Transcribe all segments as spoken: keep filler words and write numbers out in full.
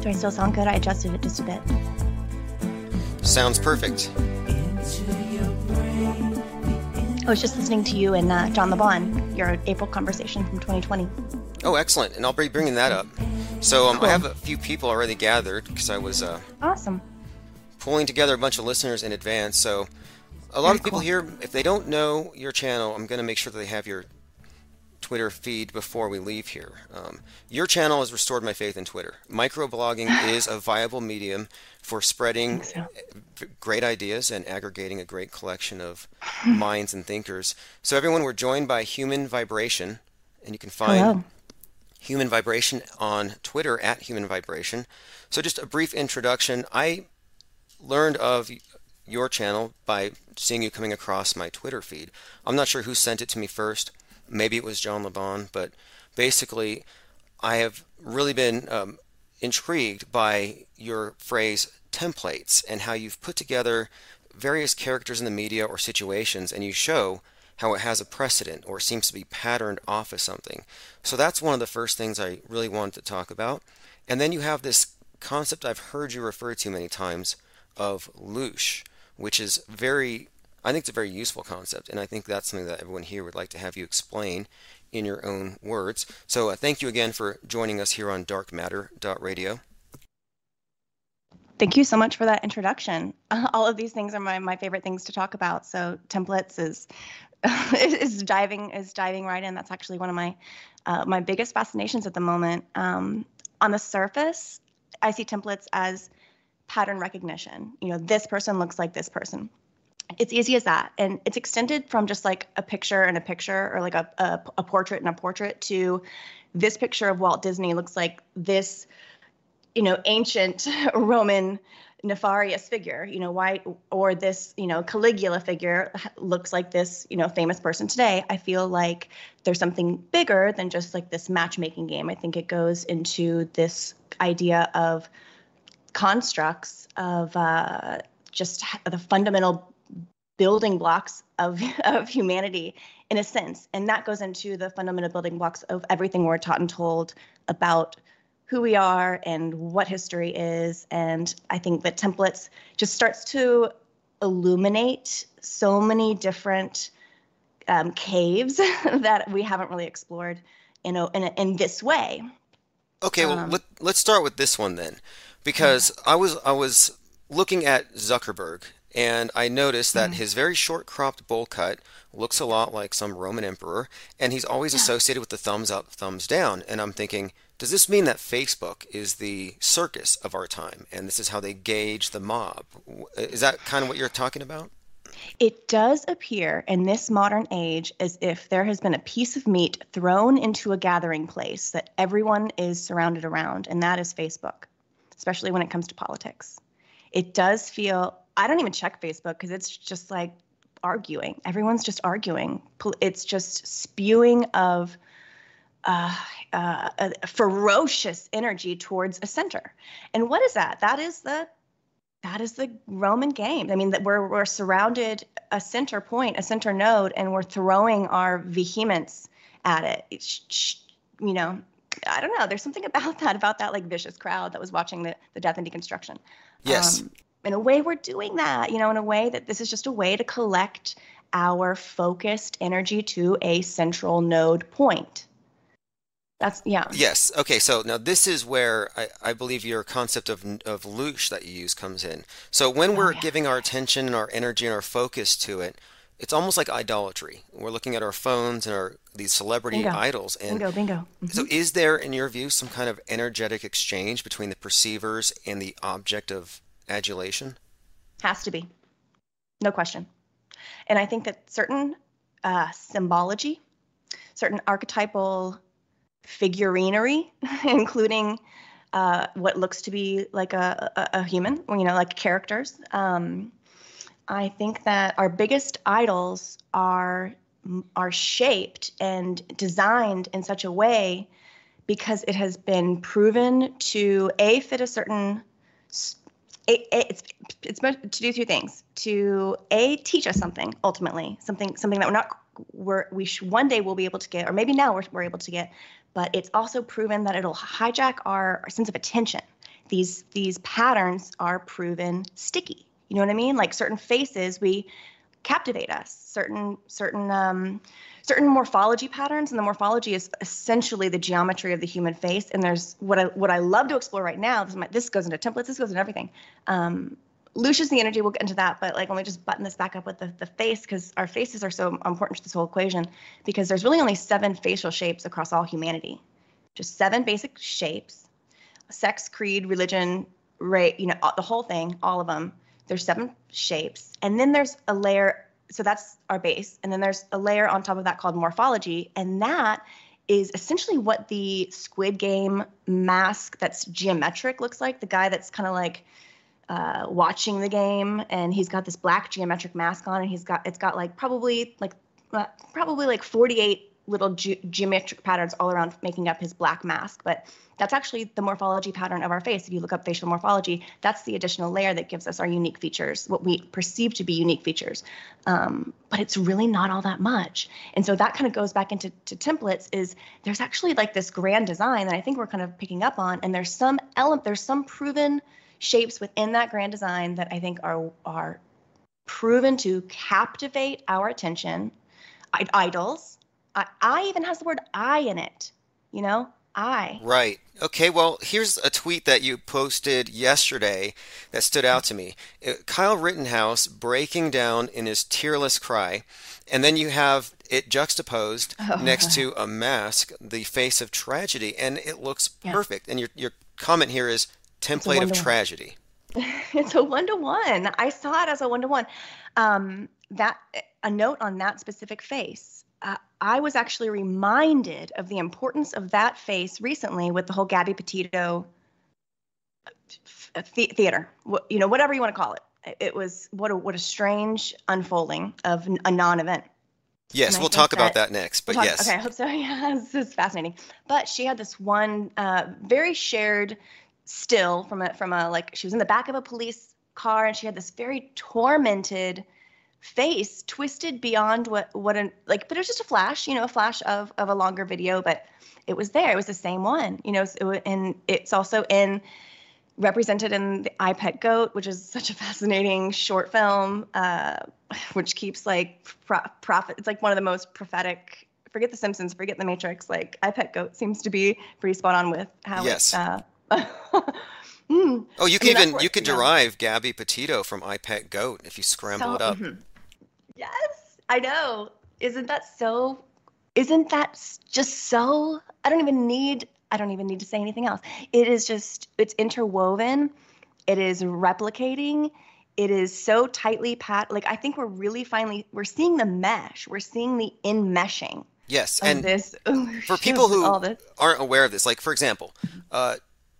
Do I still sound good? I adjusted it just a bit. Sounds perfect. I was just listening to you and uh, John LeBon, your April conversation from twenty twenty. Oh, excellent. And I'll be bringing that up. So um, Cool. I have a few people already gathered because I was uh, Awesome. pulling together a bunch of listeners in advance. So a lot Very of people cool. here, if they don't know your channel, I'm going to make sure that they have your Twitter feed before we leave here. Um, your channel has restored my faith in Twitter. Microblogging is a viable medium for spreading So, great ideas and aggregating a great collection of minds and thinkers. So everyone, we're joined by Human Vibration, and you can find hello. Human Vibration on Twitter at Human Vibration. So just a brief introduction. I learned of your channel by seeing you coming across my Twitter feed. I'm not sure who sent it to me first. Maybe it was John LeBon, but basically I have really been um, intrigued by your phrase templates and how you've put together various characters in the media or situations, and you show how it has a precedent or seems to be patterned off of something. So that's one of the first things I really wanted to talk about. And then you have this concept I've heard you refer to many times of loosh, which is very, I think it's a very useful concept, and I think that's something that everyone here would like to have you explain in your own words. So uh, thank you again for joining us here on dark matter dot radio. Thank you so much for that introduction. Uh, all of these things are my, my favorite things to talk about. So templates is is diving is diving right in. That's actually one of my uh, my biggest fascinations at the moment. Um, on the surface, I see templates as pattern recognition. You know, this person looks like this person. It's easy as that. And it's extended from just like a picture and a picture, or like a, a, a portrait and a portrait, to this picture of Walt Disney looks like this, you know, ancient Roman nefarious figure, you know, why, or this, you know, Caligula figure looks like this, you know, famous person today. I feel like there's something bigger than just like this matchmaking game. I think it goes into this idea of constructs of uh, just the fundamental building blocks of, of humanity in a sense. And that goes into the fundamental building blocks of everything we're taught and told about who we are and what history is. And I think that templates just starts to illuminate so many different um, caves that we haven't really explored in a, in, a, in this way. Okay, well, Um, let, let's start with this one then, because I was I was looking at Zuckerberg, and I noticed that his very short cropped bowl cut looks a lot like some Roman emperor, and he's always associated with the thumbs up, thumbs down. And I'm thinking, does this mean that Facebook is the circus of our time, and this is how they gauge the mob? Is that kind of what you're talking about? It does appear in this modern age as if there has been a piece of meat thrown into a gathering place that everyone is surrounded around, and that is Facebook, especially when it comes to politics. It does feel, I don't even check Facebook because it's just like arguing. Everyone's just arguing. It's just spewing of uh, uh, a ferocious energy towards a center. And what is that? That is the That is the Roman game. I mean, that we're we're surrounded a center point, a center node, and we're throwing our vehemence at it. It's, you know, I don't know. There's something about that, about that like vicious crowd that was watching the, the death and deconstruction. Yes. Um, in a way, we're doing that, you know, in a way that this is just a way to collect our focused energy to a central node point. That's, yeah. Yes. Okay. So now this is where I, I believe your concept of of loosh that you use comes in. So when we're Oh, yeah. giving our attention and our energy and our focus to it, it's almost like idolatry. We're looking at our phones and our these celebrity Bingo. idols. And Bingo, bingo. Mhm. so is there, in your view, some kind of energetic exchange between the perceivers and the object of adulation? Has to be. No question. And I think that certain uh, symbology, certain archetypal figurinery, including uh, what looks to be like a, a, a human, you know, like characters. Um, I think that our biggest idols are are shaped and designed in such a way because it has been proven to a fit a certain. It, it's it's meant to do two things: to a teach us something, ultimately something something that we're not we're we should, one day we'll be able to get, or maybe now we're we're able to get. But it's also proven that it'll hijack our, our sense of attention. these these patterns are proven sticky. You know what I mean? Like certain faces, we captivate us. Certain certain um, certain morphology patterns, and the morphology is essentially the geometry of the human face. And there's what I what I love to explore right now. This, is my, this goes into templates. This goes into everything. Um, Lucius the energy. We'll get into that, but like let me just button this back up with the the face, because our faces are so important to this whole equation. Because there's really only seven facial shapes across all humanity, just seven basic shapes: sex, creed, religion, race. You know, the whole thing, all of them. There's seven shapes, and then there's a layer. So that's our base, and then there's a layer on top of that called morphology, and that is essentially what the Squid Game mask that's geometric looks like. The guy that's kind of like uh, watching the game, and he's got this black geometric mask on, and he's got it's got like probably like uh, probably like forty-eight little ge- geometric patterns all around making up his black mask. But that's actually the morphology pattern of our face. If you look up facial morphology, that's the additional layer that gives us our unique features, what we perceive to be unique features. Um, but it's really not all that much. And so that kind of goes back into to templates. Is there's actually like this grand design that I think we're kind of picking up on, and there's some element, there's some proven shapes within that grand design that I think are are proven to captivate our attention. I, idols. I, I even has the word I in it, you know, I. Right. Okay, well, here's a tweet that you posted yesterday that stood out to me. Uh, Kyle Rittenhouse breaking down in his tearless cry, and then you have it juxtaposed Oh. next to a mask, the face of tragedy, and it looks Yeah. perfect. And your your comment here is template of one-to-one. tragedy. It's a one-to-one. I saw it as a one-to-one. Um, that a note on that specific face. Uh, I was actually reminded of the importance of that face recently with the whole Gabby Petito th- theater, you know, whatever you want to call it. It was what a what a strange unfolding of a non-event. Yes, And I we'll think talk about that- that next, but We'll talk- yes. Okay, I hope so. Yeah, this is fascinating. But she had this one uh, very shared still from a from a like she was in the back of a police car, and she had this very tormented face, twisted beyond what what an like. But it was just a flash, you know, a flash of of a longer video, but it was there. It was the same one, you know. So, and it's also in represented in the I Pet Goat, which is such a fascinating short film, uh, which keeps like pro- prophet. It's like one of the most prophetic. Forget The Simpsons, forget The Matrix. Like I Pet Goat seems to be pretty spot on with how Yes. it's. Uh, mm. Oh, you I can mean, that's even what- you could yeah. derive Gabby Petito from I Pet Goat if you scramble So- it up. mhm. Yes, I know. Isn't that so? Isn't that s- just so? I don't even need. I don't even need to say anything else. It is just. It's interwoven. It is replicating. It is so tightly pat. Like I think we're really finally we're seeing the mesh. We're seeing the enmeshing Yes, of and this. for people who all this. aren't aware of this, like for example, uh,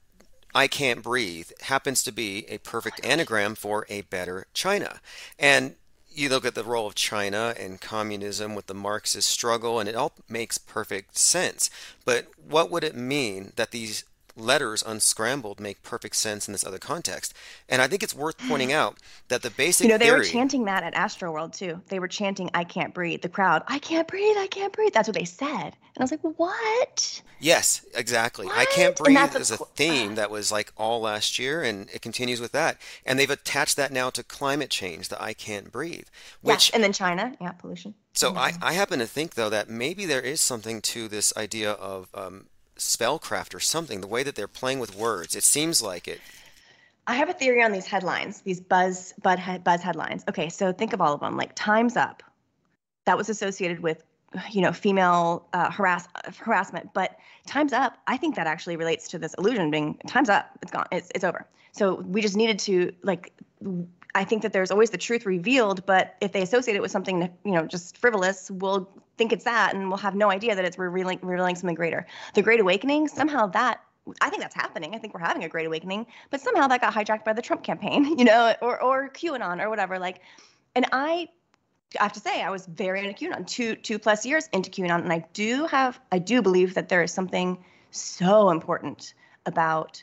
I Can't Breathe happens to be a perfect anagram for a better China. And you look at the role of China and communism with the Marxist struggle, and it all makes perfect sense. But what would it mean that these letters unscrambled make perfect sense in this other context? And I think it's worth pointing out that the basic You know, they theory. were chanting that at Astroworld too. They were chanting, "I can't breathe." The crowd, "I can't breathe, I can't breathe." That's what they said, and I was like, "What?" Yes, exactly. I What? Can't And Breathe that's a is a cl- theme that was like all last year, and it continues with that. And they've attached that now to climate change, the I Can't Breathe, which Yes, and then China, yeah, pollution. so I, I happen to think though that maybe there is something to this idea of um, spellcraft or something, the way that they're playing with words. It seems like it. I have a theory on these headlines, these buzz bud head, buzz headlines. Okay, so think of all of them. Like "Time's Up," that was associated with, you know, female uh, harass harassment. But "Time's Up," I think that actually relates to this illusion being "Time's up." It's gone. It's it's over. So we just needed to like. I think that there's always the truth revealed, but if they associate it with something, you know, just frivolous, we'll think it's that, and we'll have no idea that it's revealing revealing something greater. The Great Awakening, somehow that. I think that's happening. I think we're having a great awakening, but somehow that got hijacked by the Trump campaign, you know, or or QAnon or whatever. Like, and I, I have to say, I was very into QAnon, two two plus years into QAnon, and I do have, I do believe that there is something so important about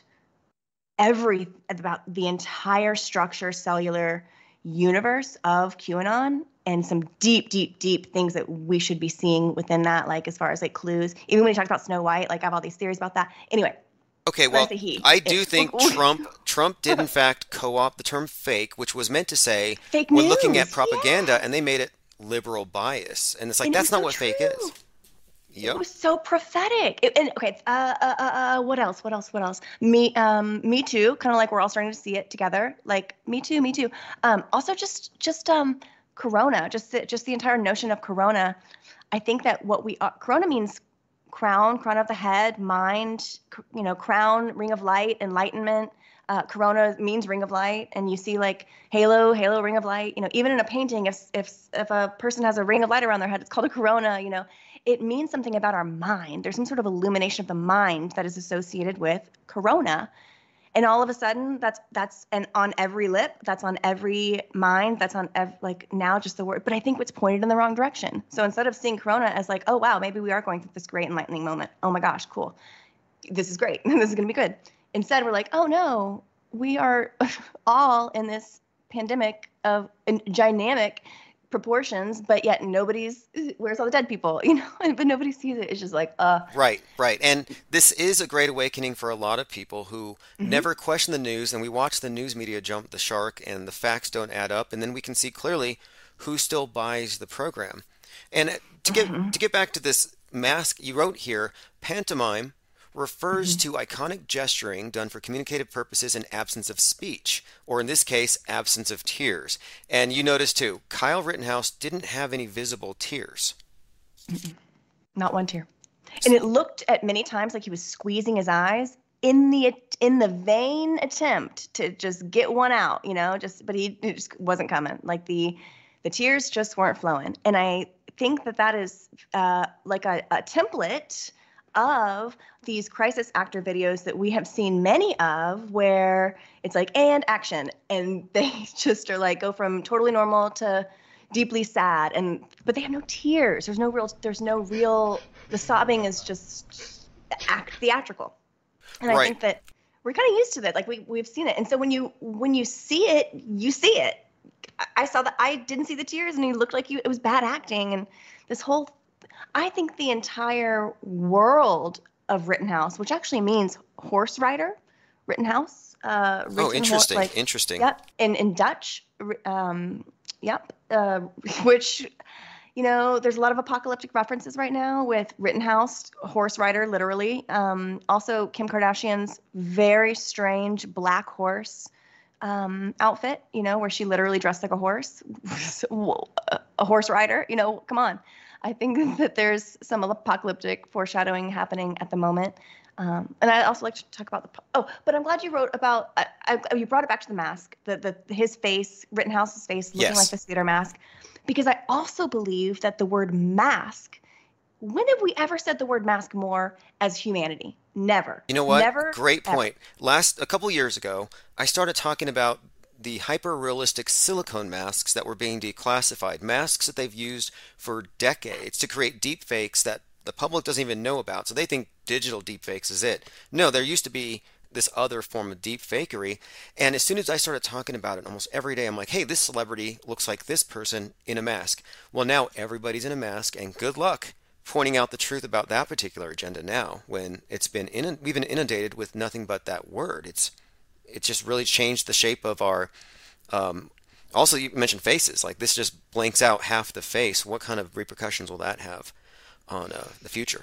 every about the entire structure, cellular universe of QAnon, and some deep, deep, deep things that we should be seeing within that, like as far as like clues. Even when you talked about Snow White, like I have all these theories about that. Anyway. Okay, When I well, say he, I do it, think Trump Trump did in fact co-opt the term fake, which was meant to say fake we're looking at news. propaganda, and they Yes. made it liberal bias. And it's like And it that's was not so what fake is. true. It Yep. was so prophetic. It, and okay, uh, uh, uh, uh, what else? What else? What else? Me, um, Me Too. Kind of like we're all starting to see it together. Like Me Too, Me Too. Um, also, just, just um, Corona. Just, the, just the entire notion of Corona. I think that what we are, Corona means crown, crown of the head, mind. You know, crown, ring of light, enlightenment. Uh, Corona means ring of light, and you see like halo, halo, ring of light. You know, even in a painting, if if if a person has a ring of light around their head, it's called a corona. You know, it means something about our mind. There's some sort of illumination of the mind that is associated with corona. And all of a sudden, that's that's and on every lip, that's on every mind, that's on ev- like now just the word. But I think it's pointed in the wrong direction. So instead of seeing corona as like, oh wow, maybe we are going through this great enlightening moment. Oh my gosh, cool. This is great. This is going to be good. Instead, we're like, oh no, we are all in this pandemic of in dynamic proportions, but yet nobody's, where's all the dead people, you know, but nobody sees it. It's just like, uh, Right, right. And this is a great awakening for a lot of people who mm-hmm, never question the news, and we watch the news media jump the shark and the facts don't add up, and then we can see clearly who still buys the program. And to get mm-hmm, to get back to this mask, you wrote here, pantomime refers mm-hmm. to iconic gesturing done for communicative purposes in absence of speech, or in this case, absence of tears. And you notice too, Kyle Rittenhouse didn't have any visible tears. Not one tear. And it looked at many times like he was squeezing his eyes in the in the vain attempt to just get one out, you know, just but he it just wasn't coming. Like the the tears just weren't flowing. And I think that that is uh, like a, a template of these crisis actor videos that we have seen many of, where it's like and action, and they just are like go from totally normal to deeply sad, and but they have no tears. There's no real. There's no real. The sobbing is just act theatrical, and I Right. think that we're kind of used to that. Like we we've seen it, and so when you when you see it, you see it. I, I saw that. I didn't see the tears, and he looked like you. It was bad acting, and this whole. I think the entire world of Rittenhouse, which actually means horse rider, Rittenhouse, uh, Oh, Ritten, interesting, like, interesting. yep, in in Dutch, um, yep, uh, which, you know, there's a lot of apocalyptic references right now with Rittenhouse, horse rider, literally. Um, also, Kim Kardashian's very strange black horse um, outfit, you know, where she literally dressed like a horse, a horse rider, you know, come on. I think that there's some apocalyptic foreshadowing happening at the moment. Um, and I also like to talk about the, oh, but I'm glad you wrote about, I, I, you brought it back to the mask, the, the his face, Rittenhouse's face looking like Yes. this theater mask, because I also believe that the word mask, when have we ever said the word mask more as humanity? Never, You know what? never, Great ever. point. Last a couple years ago, I started talking about the hyper-realistic silicone masks that were being declassified, masks that they've used for decades to create deep fakes that the public doesn't even know about. So they think digital deep fakes is it. No, there used to be this other form of deep fakery. And as soon as I started talking about it almost every day, I'm like, hey, this celebrity looks like this person in a mask. Well, now everybody's in a mask, and good luck pointing out the truth about that particular agenda now when it's been in, we've been inundated with nothing but that word. It's it's just really changed the shape of our. Um, also, you mentioned faces. Like this just blanks out half the face. What kind of repercussions will that have on uh, the future?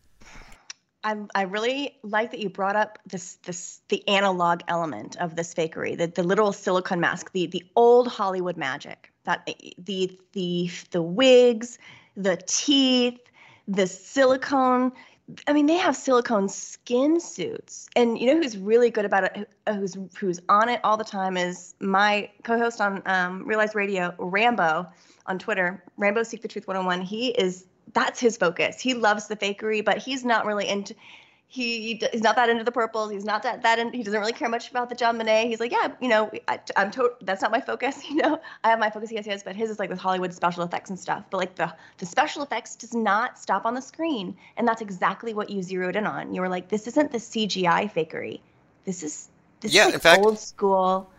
I, I really like that you brought up this this the analog element of this fakery, the, the literal silicone mask, the the old Hollywood magic, that the the the wigs, the teeth, the silicone. I mean, they have silicone skin suits, and you know who's really good about it, who's who's on it all the time is my co-host on um, Realize Radio, Rambo, on Twitter. Rambo Seek the Truth one oh one. He is that's his focus. He loves the fakery, but he's not really into. He he's not that into the purples. He's not that that in, he doesn't really care much about the John Bonet. He's like, yeah, you know, I, I'm to, that's not my focus. You know, I have my focus. Yes, yes, but his is like with Hollywood special effects and stuff. But like the the special effects does not stop on the screen, and that's exactly what you zeroed in on. You were like, this isn't the C G I fakery. This is this is Yeah, in like fact, old school.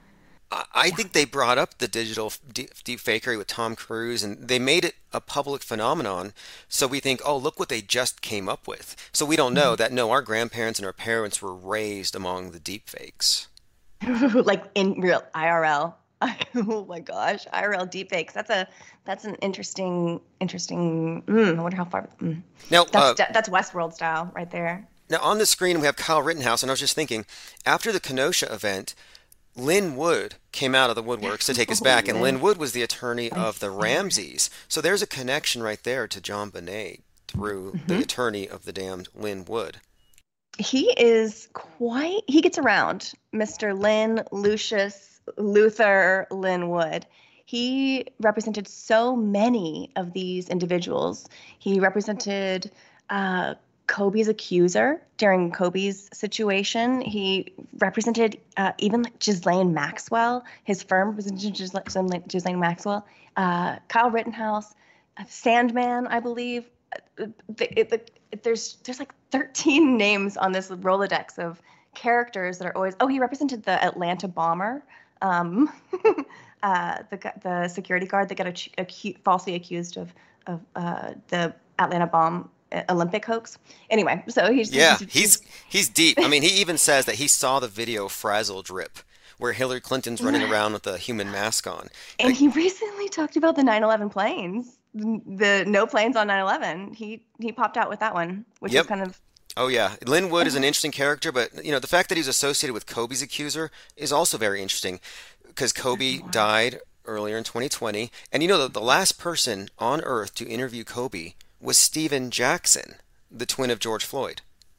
I I Yeah. think they brought up the digital deep, deep fakery with Tom Cruise, and they made it a public phenomenon. So we think, oh, look what they just came up with. So we don't know Mhm. that no, our grandparents and our parents were raised among the deep fakes. Like in real I R L. Oh my gosh, I R L deepfakes. That's a that's an interesting interesting. Mm, I wonder how far. Mm. Now, That's uh, that's Westworld style right there. now on the screen we have Kyle Rittenhouse, and I was just thinking, after the Kenosha event, Lynn Wood came out of the woodworks to take us Oh, back, and Lynn, Lynn Wood was the attorney my of the favorite. Ramseys. So there's a connection right there to John Bonet through the Hmm. attorney of the damned Lynn Wood. He is quite. He gets around, mister Lynn Lucius Luther Linwood. He represented so many of these individuals. He represented uh, Kobe's accuser during Kobe's situation. He represented uh, even like Ghislaine Maxwell. His firm represented Ghislaine, Ghislaine Maxwell. Uh, Kyle Rittenhouse, uh, Sandman, I believe. Uh, the, the, there's there's like thirteen names on this Rolodex of characters that are always. Oh, he represented the Atlanta bomber. Um, uh, the the security guard that got acu- acu- falsely accused of of uh, the Atlanta bomb uh, Olympic hoax. Anyway, so he's Yeah, he's, he's he's he's deep. I mean, he even says that he saw the video Frazzle Drip, where Hillary Clinton's running around with a human mask on. and Like, he recently talked about the nine eleven planes, the, the no planes on nine eleven. He he popped out with that one, which was yep. kind of Oh yeah, Lynn Wood is an interesting character, but you know the fact that he's associated with Kobe's accuser is also very interesting because even Kobe more. died earlier in twenty twenty, and you know the, the last person on Earth to interview Kobe was Steven Jackson, the twin of George Floyd.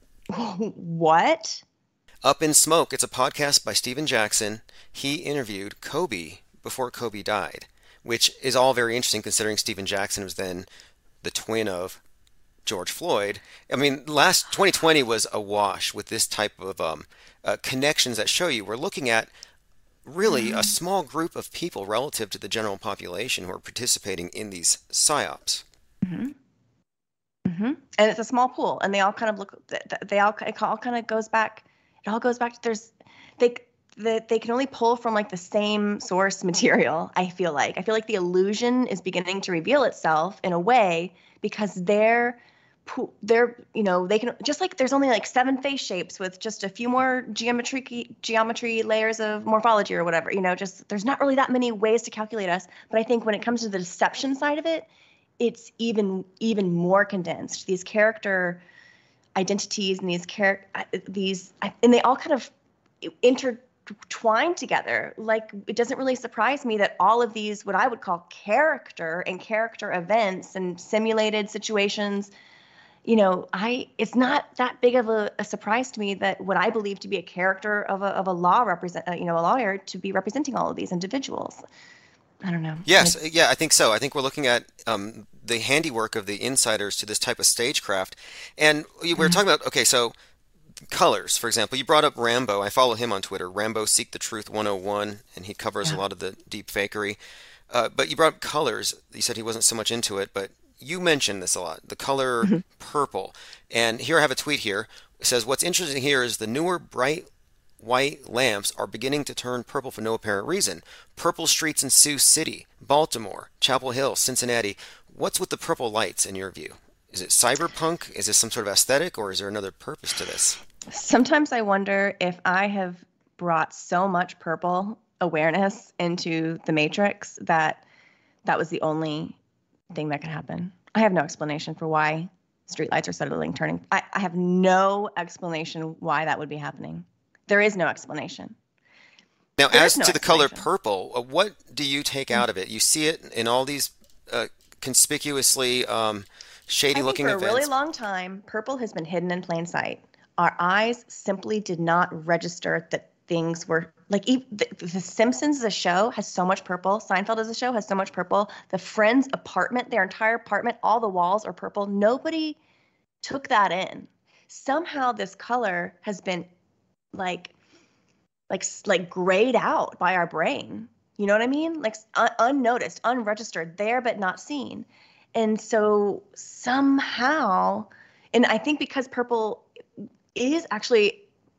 What? Up in Smoke, it's a podcast by Steven Jackson. He interviewed Kobe before Kobe died, which is all very interesting considering Steven Jackson was then the twin of George Floyd. I mean, last twenty twenty was a wash with this type of um, uh, connections that show you we're looking at really a small group of people relative to the general population who are participating in these psyops. Mm-hmm. Mm-hmm. And it's a small pool, and they all kind of look. They all it all kind of goes back. It all goes back to there's they that they can only pull from like the same source material. I feel like I feel like the illusion is beginning to reveal itself in a way because they're they're you know they can just like there's only like seven face shapes with just a few more geometry geometry layers of morphology or whatever, you know, just there's not really that many ways to calculate us. But I think when it comes to the deception side of it, it's even even more condensed. These character identities and these character these and they all kind of intertwine together. Like it doesn't really surprise me that all of these what I would call character and character events and simulated situations, you know, I it's not that big of a, a surprise to me that what I believe to be a character of a of a law represent uh, you know a lawyer to be representing all of these individuals. I don't know. Yes, It's yeah, I think so. I think we're looking at um, the handiwork of the insiders to this type of stagecraft. And we were talking about, okay, so colors, for example. You brought up Rambo. I follow him on Twitter, Rambo Seek the Truth one oh one, and he covers a yeah. lot of the deep fakery. Uh, but you brought up colors. You said he wasn't so much into it, but you mentioned this a lot, the color purple. And here I have a tweet here. It says, what's interesting here is the newer bright white lamps are beginning to turn purple for no apparent reason. Purple streets in Sioux City, Baltimore, Chapel Hill, Cincinnati. What's with the purple lights in your view? Is it cyberpunk? Is this some sort of aesthetic, or is there another purpose to this? Sometimes I wonder if I have brought so much purple awareness into the Matrix that that was the only thing that could happen. I have no explanation for why streetlights are suddenly turning. I, I have no explanation why that would be happening. There is no explanation. Now, There is as no to the color explanation. purple, uh, what do you take out of it? You see it in all these uh, conspicuously um, I think shady-looking for a really events. long time, purple has been hidden in plain sight. Our eyes simply did not register that things were like ev- the, the Simpsons, the show, has so much purple. Seinfeld as a show has so much purple. The Friends apartment, their entire apartment, all the walls are purple. Nobody took that in. Somehow this color has been like like like grayed out by our brain. You know what I mean? Like un- unnoticed, unregistered, there but not seen. And so somehow, and I think because purple is actually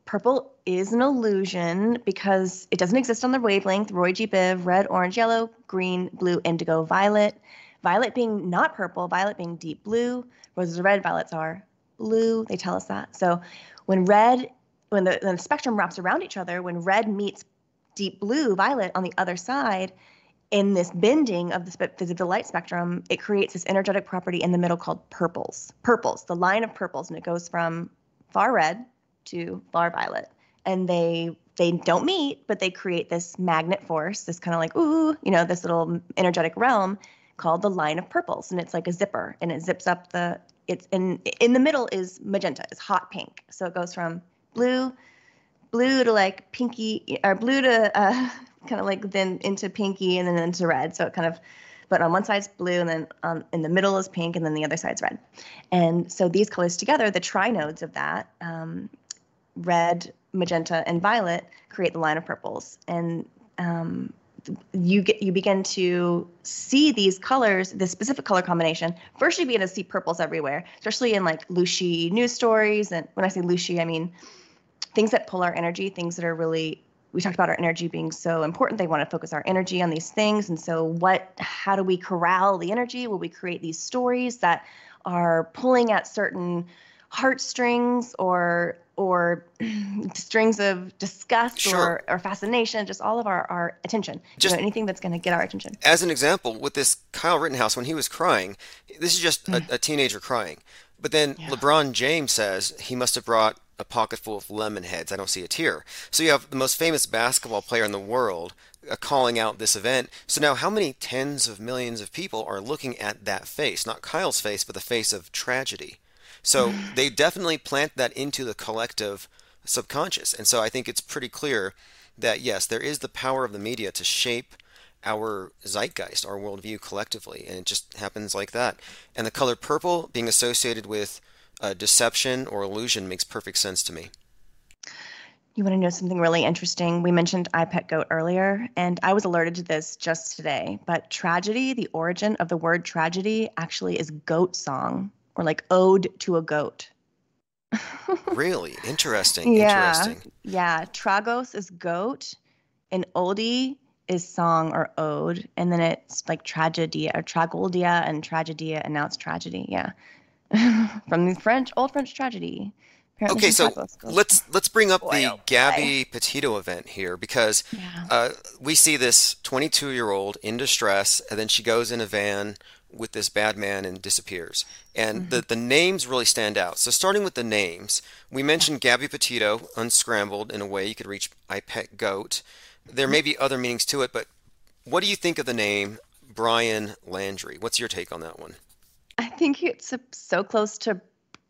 purple is an illusion because it doesn't exist on the wavelength. Roy G. Biv, red, orange, yellow, green, blue, indigo, violet. Violet being not purple, violet being deep blue. Roses are red, violets are blue. They tell us that. So when red, when the, when the spectrum wraps around each other, when red meets deep blue, violet on the other side, in this bending of the visible light spectrum, it creates this energetic property in the middle called purples. Purples, the line of purples, and it goes from far red to far violet. And they they don't meet, but they create this magnet force, this kind of like, ooh, you know, this little energetic realm called the line of purples. And it's like a zipper, and it zips up the, it's in, in the middle is magenta, it's hot pink. So it goes from blue, blue to like pinky, or blue to uh, kind of like then into pinky and then into red. So it kind of, but on one side's blue and then um, in the middle is pink and then the other side's red. And so these colors together, the trinodes of that, um, red, magenta, and violet, create the line of purples. And um, you get you begin to see these colors, this specific color combination. First, you begin to see purples everywhere, especially in like Lushi news stories. And when I say Lushi, I mean things that pull our energy, things that are really, we talked about our energy being so important. They want to focus our energy on these things. And so what, how do we corral the energy? Will we create these stories that are pulling at certain heartstrings or or strings of disgust Sure. or, or fascination, just all of our, our attention, Just you know, anything that's going to get our attention. as an example, with this Kyle Rittenhouse, when he was crying, this is just a, a teenager crying. But then Yeah. LeBron James says he must have brought a pocket full of lemon heads. I don't see a tear. So you have the most famous basketball player in the world uh, calling out this event. So now how many tens of millions of people are looking at that face? Not Kyle's face, but the face of tragedy. So they definitely plant that into the collective subconscious. And so I think it's pretty clear that, yes, there is the power of the media to shape our zeitgeist, our worldview collectively. And it just happens like that. And the color purple being associated with uh, deception or illusion makes perfect sense to me. You want to know something really interesting? We mentioned I Pet Goat earlier, and I was alerted to this just today. But tragedy, the origin of the word tragedy actually is goat song, or like ode to a goat. Really? Interesting. Yeah. Interesting. Yeah. Tragos is goat, and oldie is song or ode. And then it's like tragedia or tragoldia and tragedia, and now it's tragedy. Yeah. From the French, old French tragedy. Apparently Okay, so Tragos goes- let's let's bring up Boy, the oh boy. Gabby Petito event here because Yeah. uh, we see this twenty-two-year-old in distress, and then she goes in a van with this bad man and disappears. And the, the names really stand out. So starting with the names, we mentioned Gabby Petito, unscrambled in a way you could reach I Pet Goat. There may be other meanings to it, but what do you think of the name Brian Landry? What's your take on that one? I think it's so- so close to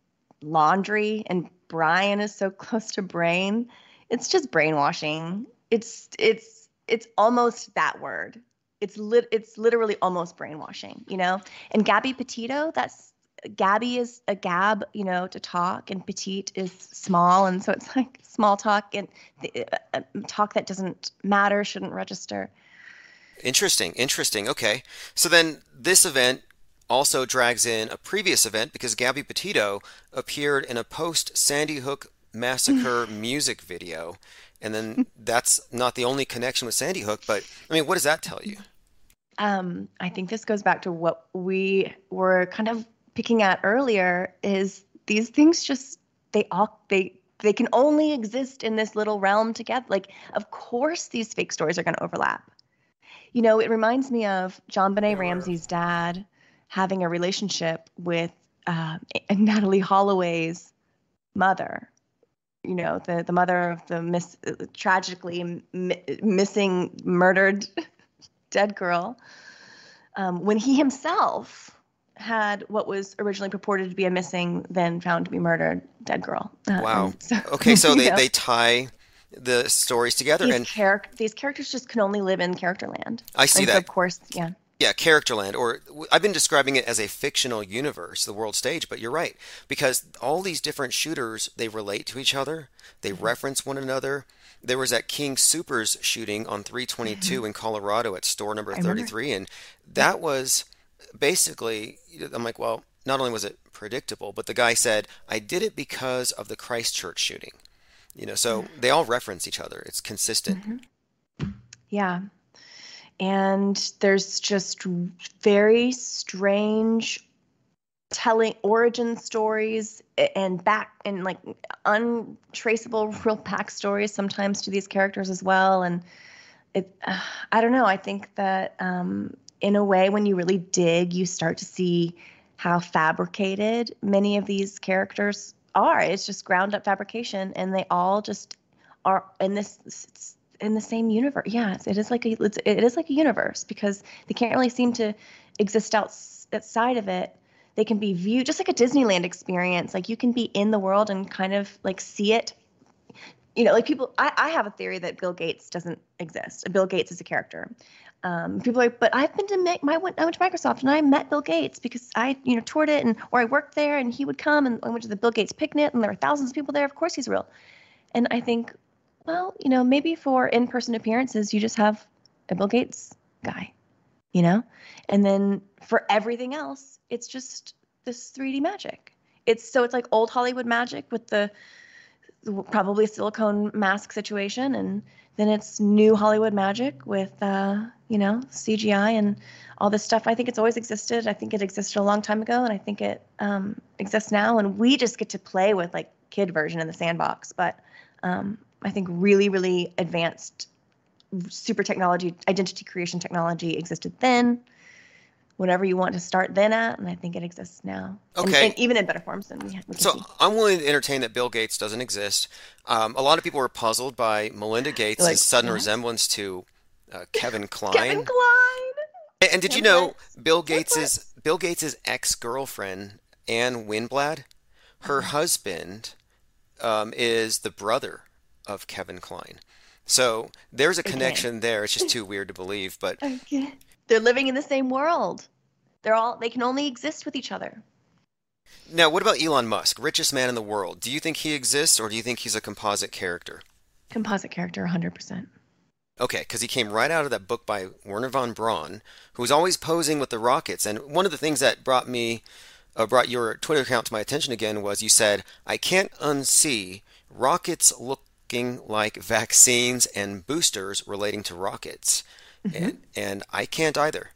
laundry, and Brian is so close to brain. It's just brainwashing. It's it's it's almost that word. It's lit. It's literally almost brainwashing, you know. And Gabby Petito, that's Gabby is a gab, you know, to talk, and petite is small, and so it's like small talk and the, uh, talk that doesn't matter, shouldn't register. Interesting, interesting. Okay. So then this event also drags in a previous event because Gabby Petito appeared in a post Sandy Hook massacre music video. And then that's not the only connection with Sandy Hook, but I mean, what does that tell you? Um, I think this goes back to what we were kind of picking at earlier, is these things just, they all, they, they can only exist in this little realm together. Like, of course, these fake stories are going to overlap. You know, it reminds me of John Benet Sure. Ramsey's dad having a relationship with uh, Natalie Holloway's mother. You know, the, the mother of the miss, tragically m- missing, murdered, dead girl. Um, when he himself had what was originally purported to be a missing, then found to be murdered, dead girl. Uh, Wow. and so- Okay, so you they, know, they tie the stories together, these, and charac- these characters just can only live in character land. I see and so that. of course, yeah. Yeah, Characterland, or w- I've been describing it as a fictional universe, the world stage, but you're right, because all these different shooters, they relate to each other, they reference one another. There was that King Supers shooting on three twenty-two in Colorado at store number I remember. thirty-three, and that was basically, I'm like, well, not only was it predictable, but the guy said, I did it because of the Christchurch shooting. You know, so they all reference each other. It's consistent. Mm-hmm. Yeah. And there's just very strange telling origin stories and back and like untraceable real backstories sometimes to these characters as well. And it, uh, I don't know. I think that um, in a way, when you really dig, you start to see how fabricated many of these characters are. It's just ground up fabrication, and they all just are in this in the same universe. Yeah, it is like a it's, it is like a universe because they can't really seem to exist outside of it. They can be viewed just like a Disneyland experience. Like you can be in the world and kind of like see it. You know, like people, I, I have a theory that Bill Gates doesn't exist. Bill Gates is a character. Um, people are like, but I've been to my, my I went to Microsoft and I met Bill Gates because I, you know, toured it and or I worked there and he would come and I went to the Bill Gates picnic and there were thousands of people there. Of course he's real. And I think, well, you know, maybe for in-person appearances, you just have a Bill Gates guy, you know, and then for everything else, it's just this three D magic. It's so it's like old Hollywood magic with the probably a silicone mask situation, and then it's new Hollywood magic with uh you know C G I and all this stuff. I think it's always existed. I think it existed a long time ago, and I think it um exists now, and we just get to play with like kid version in the sandbox. But um I think really really advanced super technology, identity creation technology existed then, whatever you want to start then at, and I think it exists now. Okay. And, and even in better forms than we, we can So see. I'm willing to entertain that Bill Gates doesn't exist. Um, a lot of people were puzzled by Melinda Gates' Like, sudden what? resemblance to uh, Kevin Kline. Kevin Kline. And, and did you know Templates. Bill Gates's Templates. Bill Gates's ex-girlfriend, Anne Winblad, her husband um, is the brother of Kevin Kline. So there's a Again. connection there. It's just too weird to believe, but Okay. They're living in the same world. They're all they can only exist with each other. now what about Elon Musk, richest man in the world? Do you think he exists, or do you think he's a composite character? Composite character, one hundred percent. Okay, because he came right out of that book by Werner von Braun, who was always posing with the rockets. And one of the things that brought me, uh, brought your Twitter account to my attention again was you said, "I can't unsee rockets looking like vaccines and boosters relating to rockets," Mm-hmm. and and I can't either.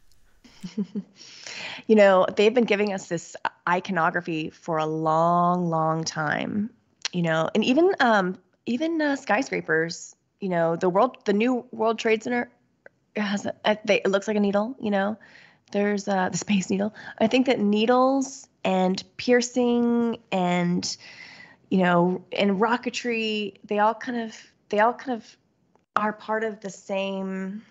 You know, they've been giving us this iconography for a long, long time. You know, and even um, even uh, skyscrapers. You know, the world, the new World Trade Center has a, a- they, it looks like a needle. You know, there's uh, the Space Needle. I think that needles and piercing and you know and rocketry, they all kind of they all kind of are part of the same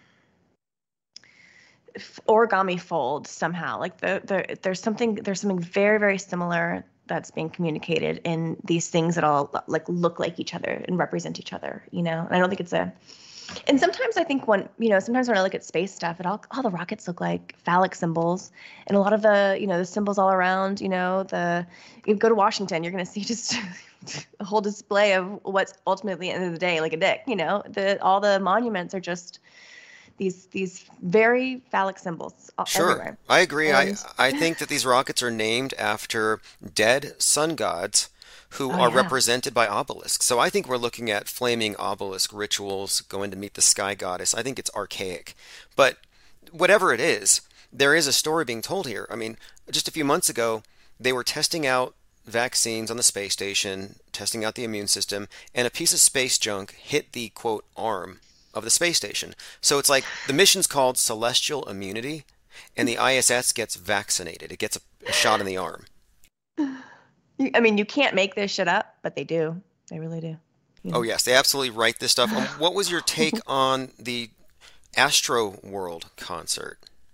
f- origami fold somehow. Like the, the there's something there's something very very similar that's being communicated in these things that all like look like each other and represent each other. You know, and I don't think it's a. And sometimes I think when you know sometimes when I look at space stuff, it all all the rockets look like phallic symbols, and a lot of the you know the symbols all around. You know, the you go to Washington, you're gonna see just. A whole display of what's ultimately at the end of the day like a dick. You know, the all the monuments are just these these very phallic symbols all- Sure, everywhere. I agree. I And I think that these rockets are named after dead sun gods who oh are yeah, represented by obelisks. So I think we're looking at flaming obelisk rituals going to meet the sky goddess. I think it's archaic. But whatever it is, there is a story being told here. I mean, just a few months ago, they were testing out vaccines on the space station, testing out the immune system, and a piece of space junk hit the quote arm of the space station. So it's like the mission's called Celestial Immunity, and the I S S gets vaccinated. It gets a, a shot in the arm. You- I mean you can't make this shit up, but they do. They really do. You Oh know. yes, they absolutely write this stuff. Um, what was your take on the Astro World concert?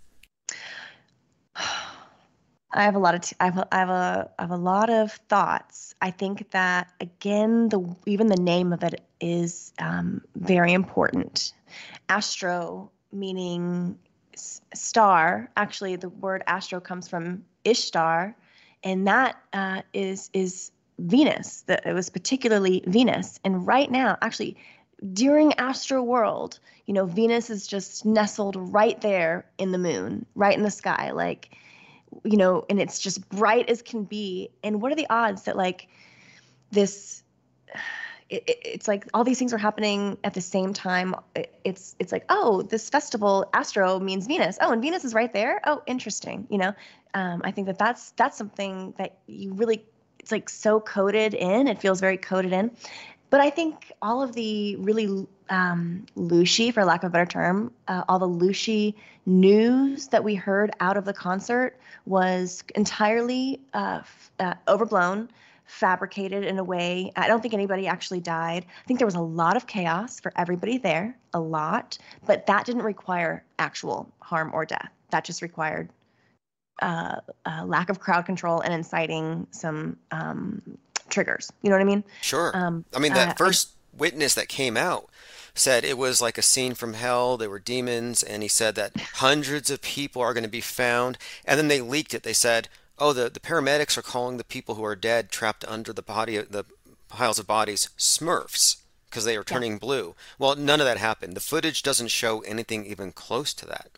I have a lot of t- I have a, I have a I have a lot of thoughts. I think that again, the even the name of it is um, very important. Astro meaning s- star. Actually, the word astro comes from Ishtar, and that uh, is is Venus. That it was particularly Venus. And right now, actually, during Astro World, you know, Venus is just nestled right there in the moon, right in the sky, like you know, and it's just bright as can be. And what are the odds that like this, it, it, it's like all these things are happening at the same time. It, it's it's like, oh, this festival, Astro means Venus. Oh, and Venus is right there. Oh, interesting. You know, um, I think that that's that's something that you really, it's like so coded in. It feels very coded in. But I think all of the really um, lushy, for lack of a better term, uh, all the lushy news that we heard out of the concert was entirely uh, f- uh, overblown, fabricated in a way. I don't think anybody actually died. I think there was a lot of chaos for everybody there, a lot, but that didn't require actual harm or death. That just required uh, uh, lack of crowd control and inciting some um, triggers. You know what I mean? Sure. Um, I mean, uh, that first witness that came out said it was like a scene from hell. There were demons, and he said that hundreds of people are going to be found. And then they leaked it. They said, "Oh, the, the paramedics are calling the people who are dead, trapped under the body, the piles of bodies, Smurfs, because they are yeah. turning blue." Well, none of that happened. The footage doesn't show anything even close to that.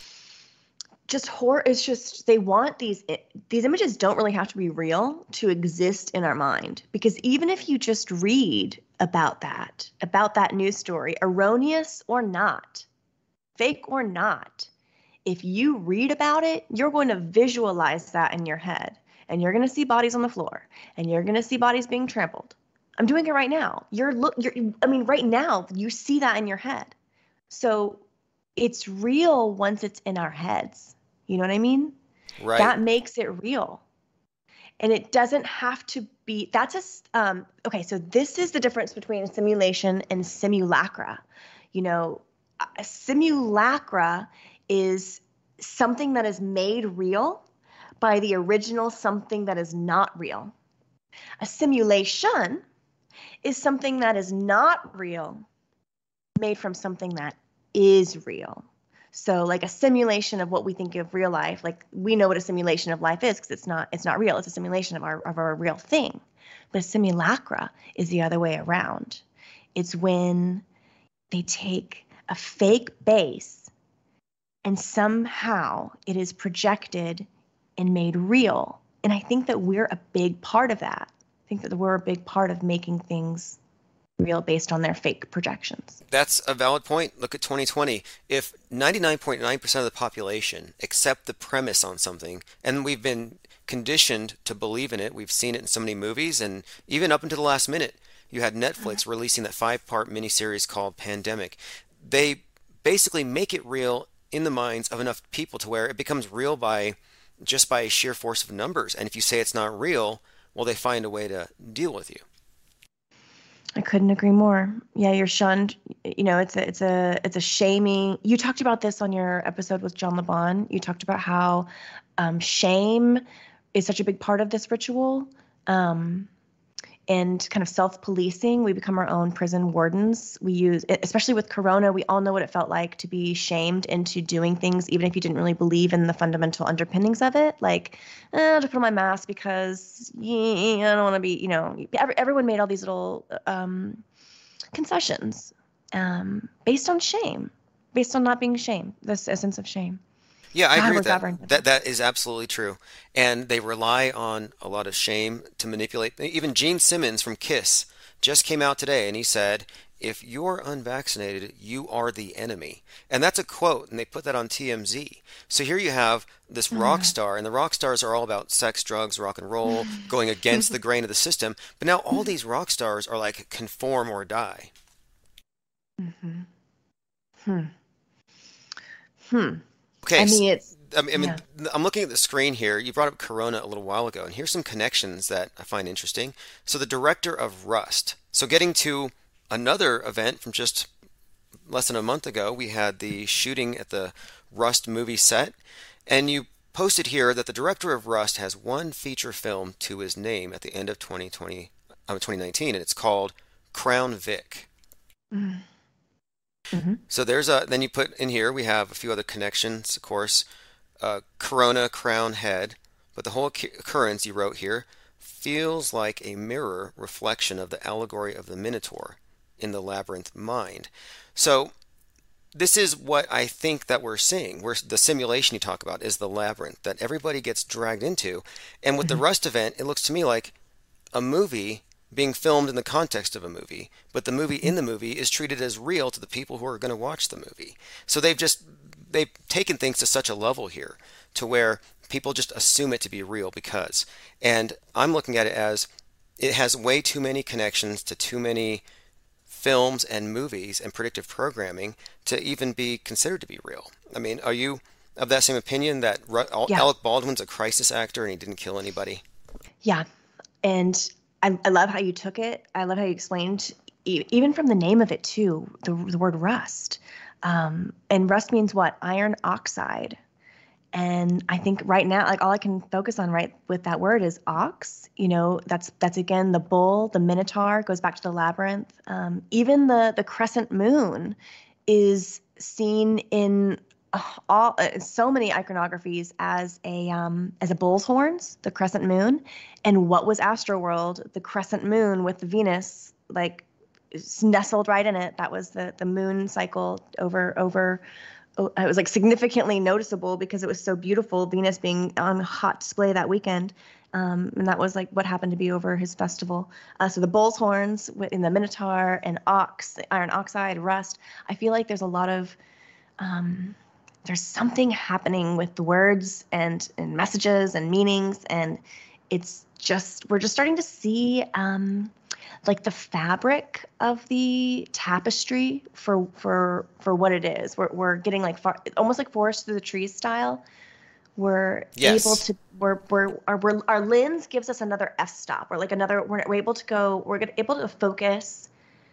Just horror. It's just they want these these images don't really have to be real to exist in our mind, because even if you just read about that about that news story, erroneous or not, fake or not, if you read about it, you're going to visualize that in your head, and you're going to see bodies on the floor, and you're going to see bodies being trampled. I'm doing it right now. You're look you're I mean right now you see that in your head. So it's real once it's in our heads. You know what I mean? Right. That makes it real. And it doesn't have to be, that's a, um, okay, so this is the difference between simulation and simulacra. You know, a simulacra is something that is made real by the original something that is not real. A simulation is something that is not real, made from something that is real. So like a simulation of what we think of real life, like we know what a simulation of life is because it's not it's not real. It's a simulation of our of our real thing. But a simulacra is the other way around. It's when they take a fake base and somehow it is projected and made real. And I think that we're a big part of that. I think that we're a big part of making things real based on their fake projections. That's a valid point. Look at twenty twenty. If ninety-nine point nine percent of the population accept the premise on something, and we've been conditioned to believe in it, we've seen it in so many movies, and even up until the last minute, you had Netflix releasing that five-part miniseries called Pandemic. They basically make it real in the minds of enough people to where it becomes real by just by sheer force of numbers. And if you say it's not real, well, they find a way to deal with you. I couldn't agree more. Yeah, you're shunned. You know, it's a, it's a, it's a shaming. You talked about this on your episode with John LeBon. You talked about how um, shame is such a big part of this ritual, um, and kind of self-policing. We become our own prison wardens. We use, especially with Corona, we all know what it felt like to be shamed into doing things, even if you didn't really believe in the fundamental underpinnings of it. Like, eh, I'll just put on my mask because yeah, I don't want to be, you know, every, everyone made all these little um, concessions um, based on shame, based on not being shamed, this essence of shame. Yeah, I God, agree we're with that. governed. That that is absolutely true. And they rely on a lot of shame to manipulate. Even Gene Simmons from Kiss just came out today and he said, "If you're unvaccinated, you are the enemy." And that's a quote, and they put that on T M Z. So here you have this rock star, and the rock stars are all about sex, drugs, rock and roll, going against the grain of the system. But now all these rock stars are like conform or die. Mm-hmm. Hmm. Hmm. Okay, I s- mean, it's, I mean, I mean, yeah. I'm looking at the screen here. You brought up Corona a little while ago, and here's some connections that I find interesting. So the director of Rust. So getting to another event from just less than a month ago, we had the shooting at the Rust movie set, and you posted here that the director of Rust has one feature film to his name at the end of twenty twenty, uh, twenty nineteen, and it's called Crown Vic. Mm-hmm. So there's a, then you put in here, we have a few other connections, of course, uh, Corona, Crown, Head, but the whole occurrence you wrote here feels like a mirror reflection of the allegory of the Minotaur in the labyrinth mind. So this is what I think that we're seeing. We're, the simulation you talk about is the labyrinth that everybody gets dragged into. And with the Mm-hmm. Rust event, it looks to me like a movie being filmed in the context of a movie, but the movie in the movie is treated as real to the people who are going to watch the movie. So they've just they've taken things to such a level here to where people just assume it to be real because. And I'm looking at it as it has way too many connections to too many films and movies and predictive programming to even be considered to be real. I mean, are you of that same opinion that Ru- Yeah. Alec Baldwin's a crisis actor and he didn't kill anybody? Yeah. And I, I love how you took it. I love how you explained, e- even from the name of it too, the, the word rust. Um, and rust means what? Iron oxide. And I think right now, like all I can focus on right with that word is ox. You know, that's that's again the bull, the minotaur goes back to the labyrinth. Um, even the the crescent moon is seen in uh, all uh, so many iconographies as a um, as a bull's horns, the crescent moon. And what was Astroworld? The crescent moon with the Venus like nestled right in it. That was the the moon cycle over over. Oh, it was like significantly noticeable because it was so beautiful, Venus being on hot display that weekend. Um, and that was like what happened to be over his festival. Uh, so the bull's horns in the Minotaur and ox, iron oxide, rust. I feel like there's a lot of, um, there's something happening with the words and, and messages and meanings. And it's just, we're just starting to see, um, like the fabric of the tapestry for for for what it is. We're we're getting like far, almost like forest through the trees style. We're Yes. able to we're we're our we're, our lens gives us another f stop or like another. We're, we're able to go. We're able to focus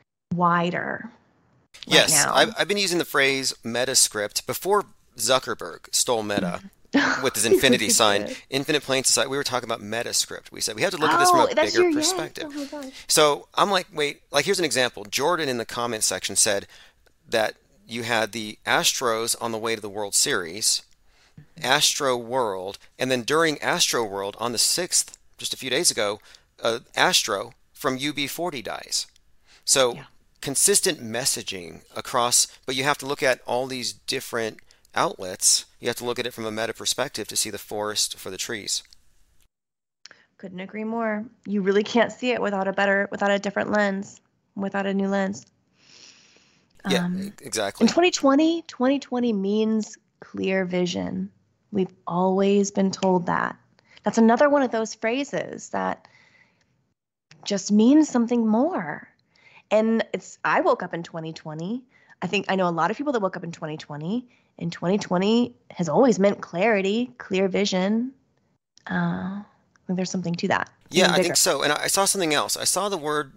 wider right Yes, now. I've, I've been using the phrase Metascript before Zuckerberg stole Meta with his infinity sign, Infinite Plain Society. We were talking about Metascript. We said we have to look at this from Oh, a that's bigger your yes. perspective. Oh my gosh. So I'm like, wait, like here's an example. Jordan in the comment section said that you had the Astros on the way to the World Series, Astro World, and then during Astro World on the sixth, just a few days ago, uh, Astro from U B forty dies. So Yeah. consistent messaging across, but you have to look at all these different outlets. You have to look at it from a meta perspective to see the forest for the trees. Couldn't agree more. You really can't see it without a better, without a different lens, without a new lens. Yeah, Um, e- in exactly. twenty twenty, twenty twenty means clear vision. We've always been told that. That's another one of those phrases that just means something more. And it's, I woke up in twenty twenty. I think I know a lot of people that woke up in twenty twenty, and twenty twenty has always meant clarity, clear vision. Uh, I think there's something to that, Yeah, even I think bigger. so. And I I saw something else. I saw the word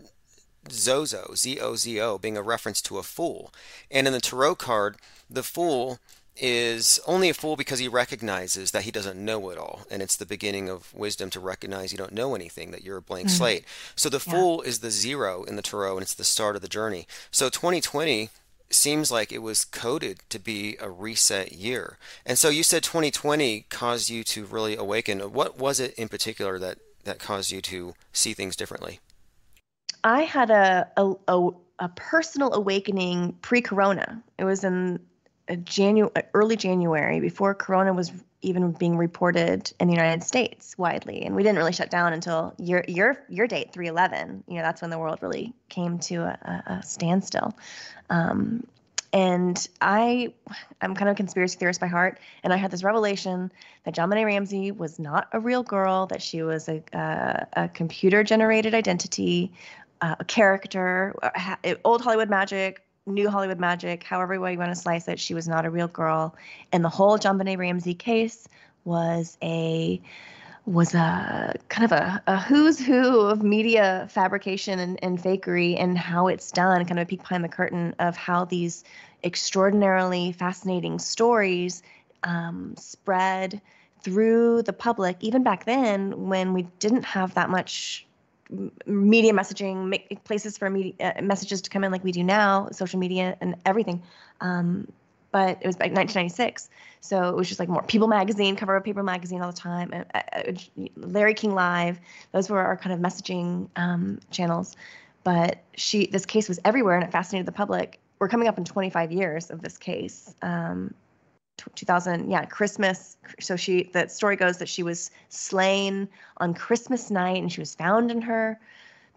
Zozo, Z O Z O, being a reference to a fool. And in the tarot card, the fool is only a fool because he recognizes that he doesn't know it all. And it's the beginning of wisdom to recognize you don't know anything, that you're a blank Mm, slate. So the yeah. fool is the zero in the tarot, and it's the start of the journey. So twenty twenty seems like it was coded to be a reset year. And so you said twenty twenty caused you to really awaken. What was it in particular that, that caused you to see things differently? I had a a, a, a personal awakening pre-corona. It was in a Janu- early January before corona was even being reported in the United States widely, and we didn't really shut down until your your your date three eleven. You know, that's when the world really came to a, a, a standstill. Um, and I, I'm kind of a conspiracy theorist by heart, and I had this revelation that JonBenet Ramsey was not a real girl, that she was a, a, a computer-generated identity, uh, a character, uh, ha- old Hollywood magic, new Hollywood magic, however way you want to slice it. She was not a real girl, and the whole JonBenet Ramsey case was a was a kind of a, a who's who of media fabrication and, and fakery and how it's done, kind of a peek behind the curtain of how these extraordinarily fascinating stories um, spread through the public, even back then when we didn't have that much m- media messaging, make places for media, uh, messages to come in like we do now, social media and everything. Um, but it was like nineteen ninety-six. So it was just like more People Magazine, cover of People Magazine all the time. And, uh, uh, Larry King Live, those were our kind of messaging um, channels. But she, this case was everywhere, and it fascinated the public. We're coming up in twenty-five years of this case. Um, two thousand, yeah, Christmas. So she, the story goes that she was slain on Christmas night, and she was found in her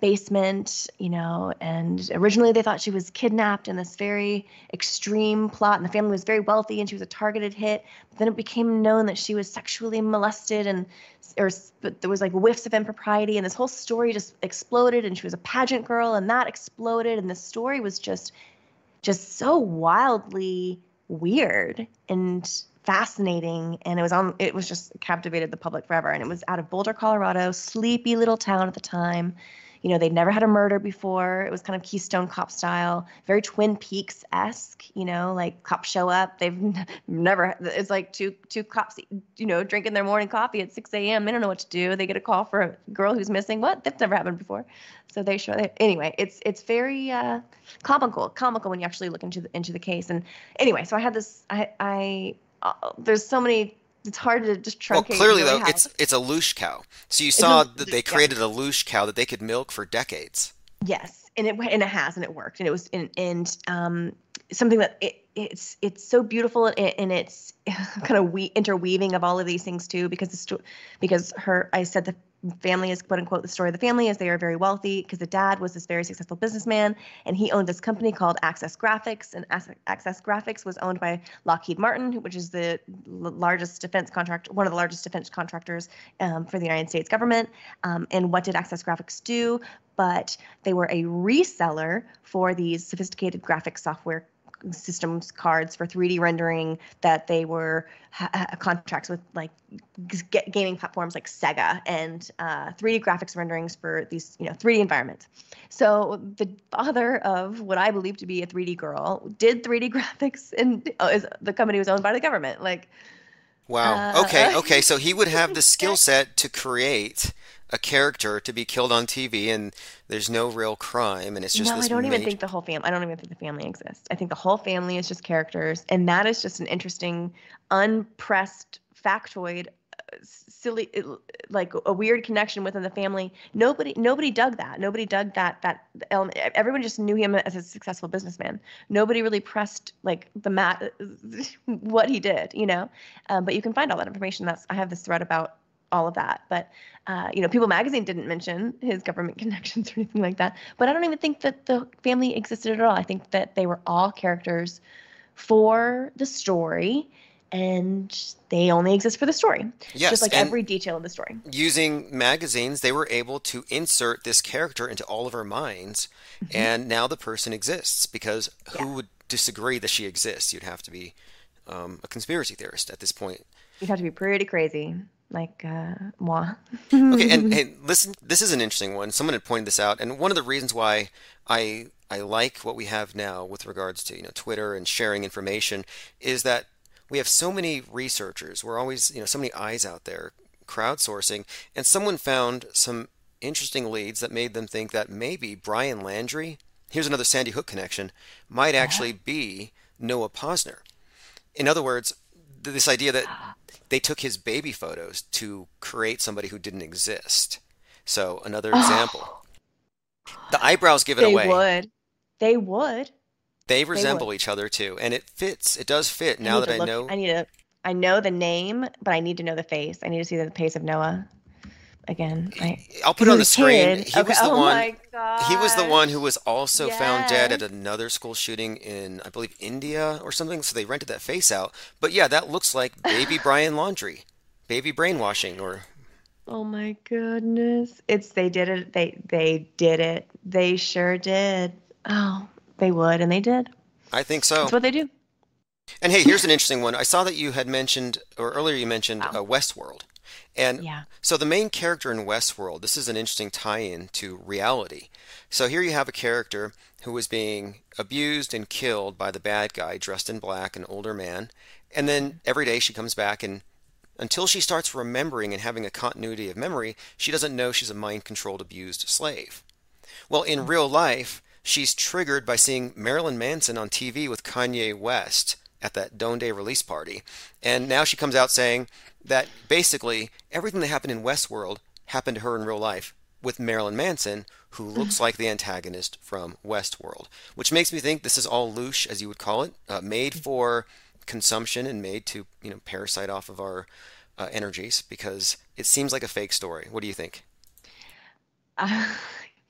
basement, you know, and originally they thought she was kidnapped in this very extreme plot, and the family was very wealthy and she was a targeted hit. But then it became known that she was sexually molested, and or but there was like whiffs of impropriety, and this whole story just exploded, and she was a pageant girl, and that exploded, and the story was just just so wildly weird and fascinating, and it was on it was just captivated the public forever. And it was out of Boulder, Colorado, sleepy little town at the time. You know, they'd never had a murder before. It was kind of Keystone Cop style, very Twin Peaks-esque, you know, like cops show up. They've n- never, it's like two two cops, you know, drinking their morning coffee at six a.m. They don't know what to do. They get a call for a girl who's missing. What? That's never happened before. So they show it. Anyway, it's it's very uh, comical, comical when you actually look into the, into the case. And anyway, so I had this, I, I uh, there's so many, it's hard to just truncate. Well, clearly really though, how. it's it's a loosh cow. So you saw a, that they yeah. created a loosh cow that they could milk for decades. Yes, and it and it has, and it worked, and it was and, and um something that it it's it's so beautiful in, in its kind of we interweaving of all of these things too, because the sto- because her I said the family is quote unquote the story of the family is they are very wealthy because the dad was this very successful businessman, and he owned this company called Access Graphics, and Access Graphics was owned by Lockheed Martin, which is the largest defense contract, one of the largest defense contractors um, for the United States government. Um, and what did Access Graphics do? But they were a reseller for these sophisticated graphic software systems, cards for three D rendering, that they were ha- ha- contracts with like g- gaming platforms like Sega, and uh, three D graphics renderings for these, you know, three D environments. So the father of what I believe to be a three D girl did three D graphics, and uh, is, the company was owned by the government. Like, Wow. uh, Okay. Okay. So he would have the skill set to create a character to be killed on T V, and there's no real crime, and it's just No, I this don't even major. think the whole family. I don't even think the family exists. I think the whole family is just characters, and that is just an interesting, unpressed factoid, uh, silly, uh, like a weird connection within the family. Nobody, nobody dug that. Nobody dug that that element. Everyone just knew him as a successful businessman. Nobody really pressed like the mat, what he did, you know. Um, but you can find all that information. That's I have this thread about all of that. But, uh, you know, People Magazine didn't mention his government connections or anything like that. But I don't even think that the family existed at all. I think that they were all characters for the story, and they only exist for the story, just Yes, like and every detail of the story. using magazines, they were able to insert this character into all of our minds, Hmm. and now the person exists because Yeah. who would disagree that she exists? You'd have to be um, a conspiracy theorist at this point. You'd have to be pretty crazy, like uh, moi. Okay, and hey, listen, this is an interesting one. Someone had pointed this out, and one of the reasons why I I like what we have now with regards to, you know, Twitter and sharing information is that we have so many researchers. We're always, you know, so many eyes out there crowdsourcing, and someone found some interesting leads that made them think that maybe Brian Landry, here's another Sandy Hook connection, might Yeah. actually be Noah Posner. In other words, th- this idea that they took his baby photos to create somebody who didn't exist. So, another example. Oh, The eyebrows give it they away. would. They would. They They would. resemble each other too, and it fits. It does fit I now need that to I look. know. I need to. I know the name, but I need to know the face. I need to see the face of Noah again. I I'll put because it he on was the a screen. kid. He Okay. was the Oh one. my He was the one who gosh. was also found dead at Yes. another school shooting in, I believe, India or something. So they rented that face out. But yeah, that looks like baby Brian Laundrie, baby brainwashing, or Oh my goodness. It's they did it. They they did it. They sure did. Oh, they would, and they did. I think That's so. what they do. And hey, here's an interesting one. I saw that you had mentioned, or earlier you mentioned, Wow. uh, Westworld. And Yeah. so the main character in Westworld, this is an interesting tie-in to reality. So here you have a character who is being abused and killed by the bad guy dressed in black, an older man. And then every day she comes back, and until she starts remembering and having a continuity of memory, she doesn't know she's a mind-controlled, abused slave. Well, in real life, she's triggered by seeing Marilyn Manson on T V with Kanye West at that Dawn Day release party. And now she comes out saying that basically everything that happened in Westworld happened to her in real life with Marilyn Manson, who looks like the antagonist from Westworld. Which makes me think this is all louche, as you would call it, uh, made for consumption and made to, you know, parasite off of our uh, energies because it seems like a fake story. What do you think? Uh,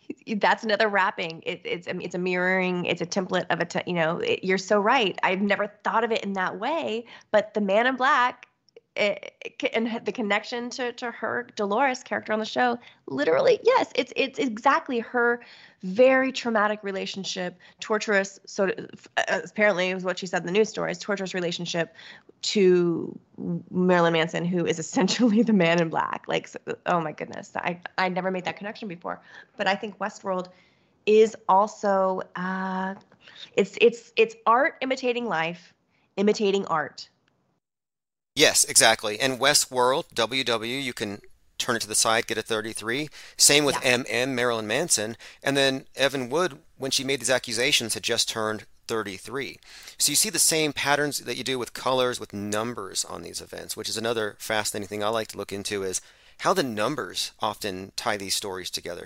That's another wrapping. It, it's I mean, it's a mirroring. It's a template of a te- you know. It, you're so right. I've never thought of it in that way. But the Man in Black, it, it, and the connection to to her Dolores character on the show, literally, yes, it's it's exactly her very traumatic relationship, torturous. So uh, apparently, it was what she said in the news stories. Torturous relationship to Marilyn Manson, who is essentially the Man in Black. Like, so, oh my goodness, I I never made that connection before. But I think Westworld is also uh, it's it's it's art imitating life, imitating art. Yes, exactly. And Westworld, W W, you can turn it to the side, get a thirty-three. Same with Yeah. M M, Marilyn Manson. And then Evan Wood, when she made these accusations, had just turned thirty-three. So you see the same patterns that you do with colors, with numbers on these events, which is another fascinating thing I like to look into is how the numbers often tie these stories together.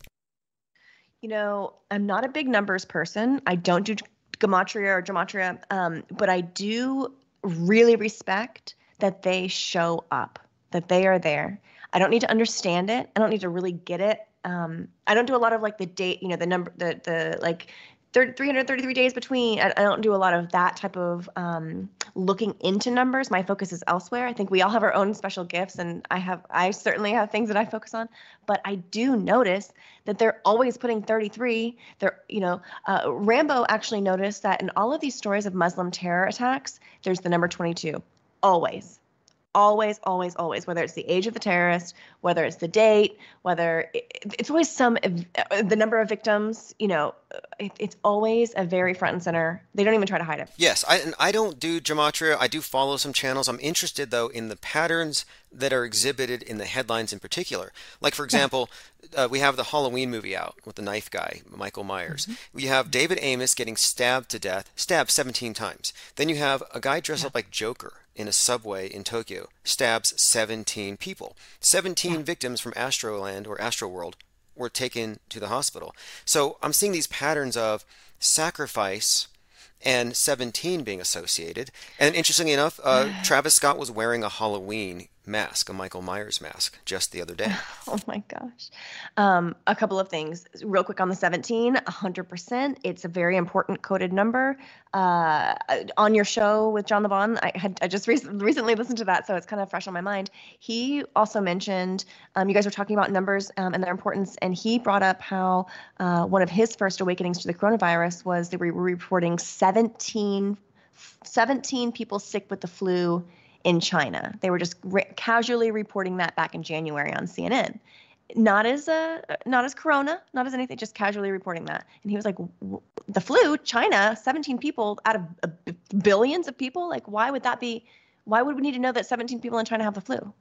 You know, I'm not a big numbers person. I don't do gematria or gematria, um, but I do really respect that they show up, that they are there. I don't need to understand it. I don't need to really get it. Um, I don't do a lot of like the date, you know, the number, the the like thirty, three hundred thirty-three days between. I, I don't do a lot of that type of um, looking into numbers. My focus is elsewhere. I think we all have our own special gifts, and I have, I certainly have things that I focus on. But I do notice that they're always putting thirty-three. They're, you know, uh, Rambo actually noticed that in all of these stories of Muslim terror attacks, there's the number twenty-two, always. Always, always, always, whether it's the age of the terrorist, whether it's the date, whether it, it's always some, uh, the number of victims, you know, it, it's always a very front and center. They don't even try to hide it. Yes, I, and I don't do gematria. I do follow some channels. I'm interested, though, in the patterns that are exhibited in the headlines in particular. Like, for example, uh, we have the Halloween movie out with the knife guy, Michael Myers. Mm-hmm. We have David Amos getting stabbed to death, stabbed seventeen times. Then you have a guy dressed Yeah. up like Joker in a subway in Tokyo, stabs seventeen people. seventeen Yeah. victims from Astroland or Astroworld were taken to the hospital. So I'm seeing these patterns of sacrifice and seventeen being associated. And interestingly enough, uh, Travis Scott was wearing a Halloween mask, a Michael Myers mask, just the other day. Oh my gosh. Um, a couple of things real quick on the seventeen, one hundred percent. It's a very important coded number. Uh, on your show with John LeBon, I had I just rec- recently listened to that, so it's kind of fresh on my mind. He also mentioned, um, you guys were talking about numbers um, and their importance, and he brought up how uh, one of his first awakenings to the coronavirus was they were reporting seventeen, seventeen people sick with the flu in China. They were just re- casually reporting that back in January on C N N. Not as a, not as corona, not as anything, just casually reporting that. And he was like, the flu, China, seventeen people out of uh, b- billions of people. Like, why would that be? Why would we need to know that seventeen people in China have the flu?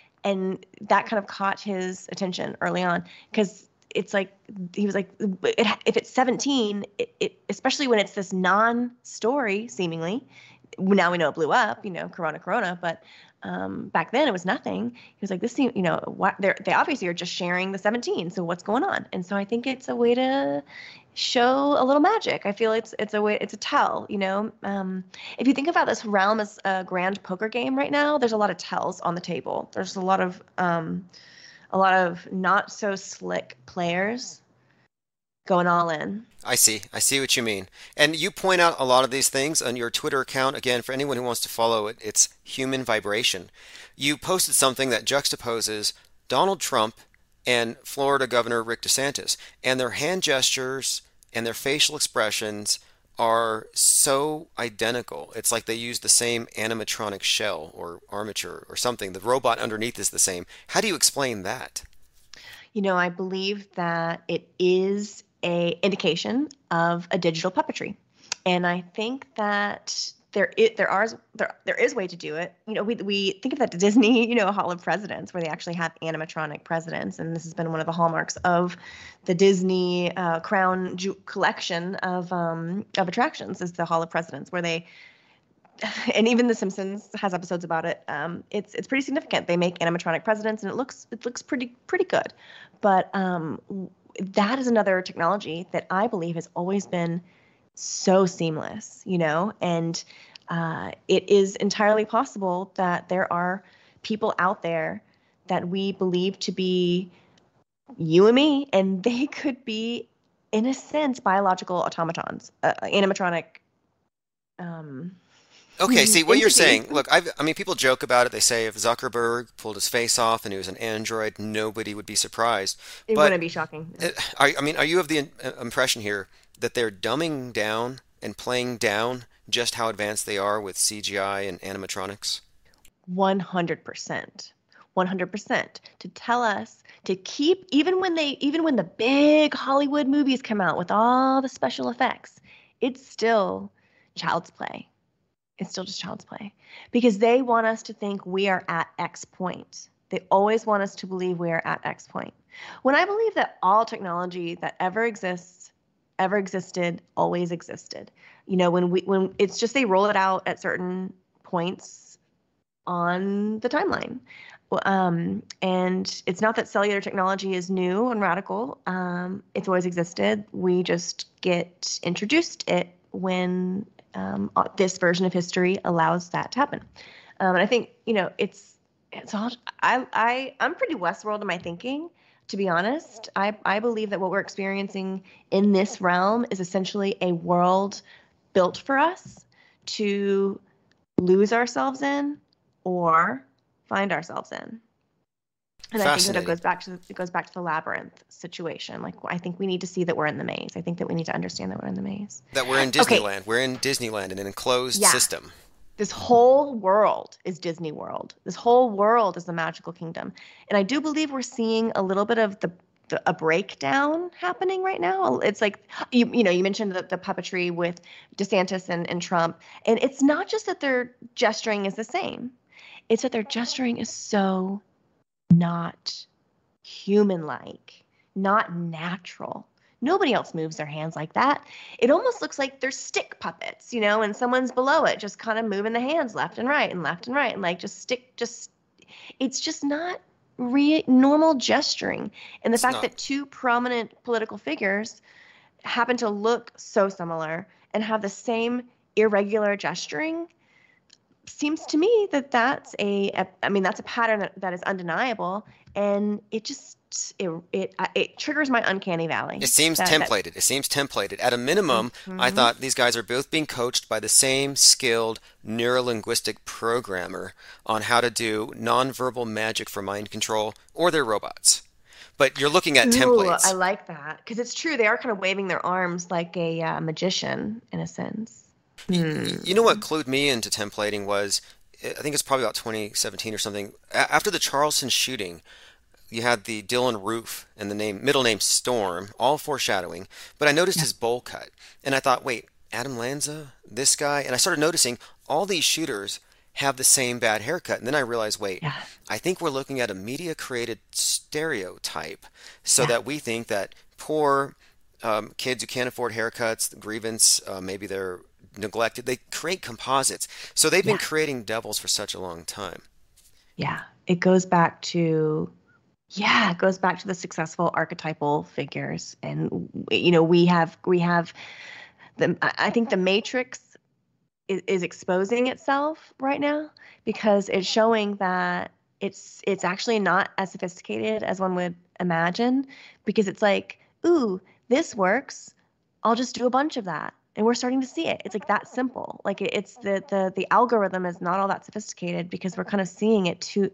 And that kind of caught his attention early on because it's like he was like, it, if it's seventeen, it, it, especially when it's this non-story seemingly, now we know it blew up, you know, Corona, Corona, but um, back then it was nothing. He was like, this seems, you know, what they they obviously are just sharing the seventeen. So what's going on? And so I think it's a way to show a little magic. I feel it's it's a way, it's a tell, you know. Um, if you think about this realm as a grand poker game right now, there's a lot of tells on the table. There's a lot of um, a lot of not so slick players going all in. I see. I see what you mean. And you point out a lot of these things on your Twitter account. Again, for anyone who wants to follow it, it's Human Vibration. You posted something that juxtaposes Donald Trump and Florida Governor Rick DeSantis, and their hand gestures and their facial expressions are so identical. It's like they use the same animatronic shell or armature or something. The robot underneath is the same. How do you explain that? You know, I believe that it is a indication of a digital puppetry. And I think that there is, there are there there is a way to do it. You know, we we think of that to Disney, you know, Hall of Presidents, where they actually have animatronic presidents, and this has been one of the hallmarks of the Disney uh, Crown Ju- collection of um, of attractions is the Hall of Presidents, where they and even The Simpsons has episodes about it. Um, it's it's pretty significant. They make animatronic presidents, and it looks it looks pretty pretty good. But um, that is another technology that I believe has always been so seamless, you know, and uh, it is entirely possible that there are people out there that we believe to be you and me, and they could be, in a sense, biological automatons, uh, animatronic um, Okay, see what you're entities. saying. Look, I've, I mean, people joke about it. They say if Zuckerberg pulled his face off and he was an android, nobody would be surprised. It But wouldn't be shocking. uh, are, I mean, are you of the uh, impression here that they're dumbing down and playing down just how advanced they are with C G I and animatronics? one hundred percent. one hundred percent. To tell us to keep, even when they, even when the big Hollywood movies come out with all the special effects, it's still child's play. It's still just child's play because they want us to think we are at X point. They always want us to believe we are at X point. When I believe that all technology that ever exists, ever existed, always existed. You know, when we when it's just they roll it out at certain points on the timeline. Um, and it's not that cellular technology is new and radical. Um, it's always existed. We just get introduced it when um, this version of history allows that to happen. Um, and I think, you know, it's it's all. I I I'm pretty Westworld in my thinking. To be honest, I I believe that what we're experiencing in this realm is essentially a world built for us to lose ourselves in or find ourselves in. And I think that it Fascinating. goes back to it goes back to the labyrinth situation. Like I think we need to see that we're in the maze. I think that we need to understand that we're in the maze. That we're in Okay, Disneyland. We're in Disneyland in an enclosed yeah. system. This whole world is Disney World. This whole world is the magical kingdom. And I do believe we're seeing a little bit of the, the a breakdown happening right now. It's like you you know, you mentioned the, the puppetry with DeSantis and, and Trump. And it's not just that their gesturing is the same. It's that their gesturing is so not human-like, not natural. Nobody else moves their hands like that. It almost looks like they're stick puppets, you know, and someone's below it just kind of moving the hands left and right and left and right and like just stick just it's just not re- normal gesturing. And the It's fact not. that two prominent political figures happen to look so similar and have the same irregular gesturing seems to me that that's a, a I mean that's a pattern that, that is undeniable, and it just it it it triggers my uncanny valley. It seems That that templated. It seems templated. At a minimum, I hmm thought these guys are both being coached by the same skilled neurolinguistic programmer on how to do nonverbal magic for mind control, or they're robots. But you're looking at Ooh, I templates. like that because it's true. They are kind of waving their arms like a uh, magician in a sense. Y- Hmm. y- You know what clued me into templating was, I think it's probably about twenty seventeen or something. A- After the Charleston shooting, you had the Dylan Roof and the name middle name Storm, all foreshadowing. But I noticed Yeah. his bowl cut, and I thought, wait, Adam Lanza, this guy, and I started noticing all these shooters have the same bad haircut, and then I realized, wait, Yeah. I think we're looking at a media created stereotype, so Yeah. that we think that poor um, kids who can't afford haircuts, the grievance, uh, maybe they're neglected. They create composites, so they've been Yeah. creating devils for such a long time. Yeah. It goes back to yeah, it goes back to the successful archetypal figures, and you know we have we have the I I think the Matrix is, is exposing itself right now because it's showing that it's it's actually not as sophisticated as one would imagine because it's like, ooh, this works. I'll just do a bunch of that. And we're starting to see it. It's like that simple. Like it, it's the the the algorithm is not all that sophisticated because we're kind of seeing it to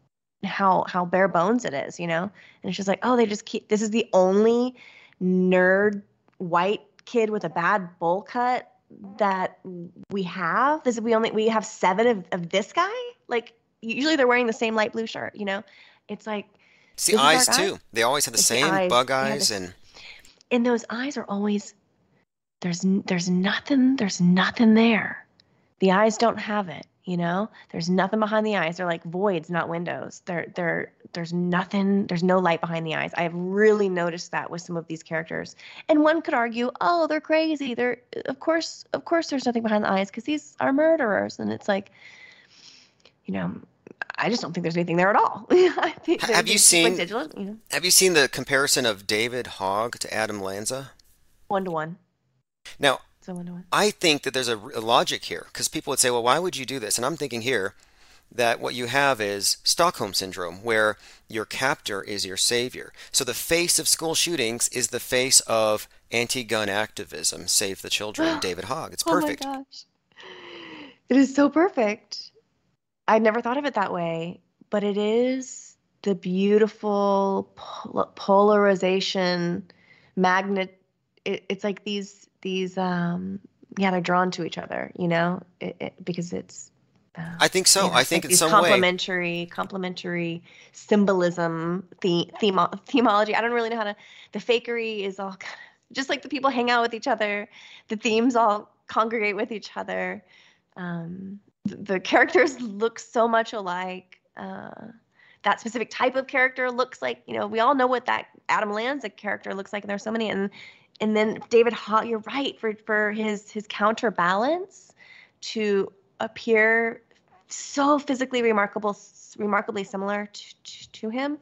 how how bare bones it is, you know? And it's just like, oh, they just keep this is the only nerd white kid with a bad bowl cut that we have. This is we only we have seven of, of this guy. Like usually they're wearing the same light blue shirt, you know? It's like It's the this is our eyes guy. too. They always have the It's the same eyes. bug Yeah, eyes, this and and those eyes are always there's n- there's nothing there's nothing there. The eyes don't have it, you know? There's nothing behind the eyes. They're like voids, not windows. They're they're there's nothing, there's no light behind the eyes. I have really noticed that with some of these characters. And one could argue, "Oh, they're crazy. They're of course of course there's nothing behind the eyes because these are murderers." And it's like, you know, I just don't think there's anything there at all. I think Ha- there's have you it's just like seen digital, you know, have you seen the comparison of David Hogg to Adam Lanza? one to one. Now, So one to one. I think that there's a, a logic here because people would say, well, why would you do this? And I'm thinking here, that what you have is Stockholm Syndrome, where your captor is your savior. So the face of school shootings is the face of anti-gun activism, Save the Children, David Hogg. It's Oh my perfect. gosh. It is so perfect. I never thought of it that way, but it is the beautiful pol- polarization magnet. It, it's like these these um yeah, they're drawn to each other, you know, it, it, because it's uh, I think so. you know, I it's think like in these some way, complementary complementary symbolism, the themo, themology. I don't really know how to. The fakery is all kind of, just like the people hang out with each other. The themes all congregate with each other. Um, the, the characters look so much alike. Uh, that specific type of character looks like, you know, we all know what that Adam Lanza character looks like, and there's so many. And and then David Hogg, you're right, for for his his counterbalance to appear so physically remarkable, remarkably similar to, to, to him.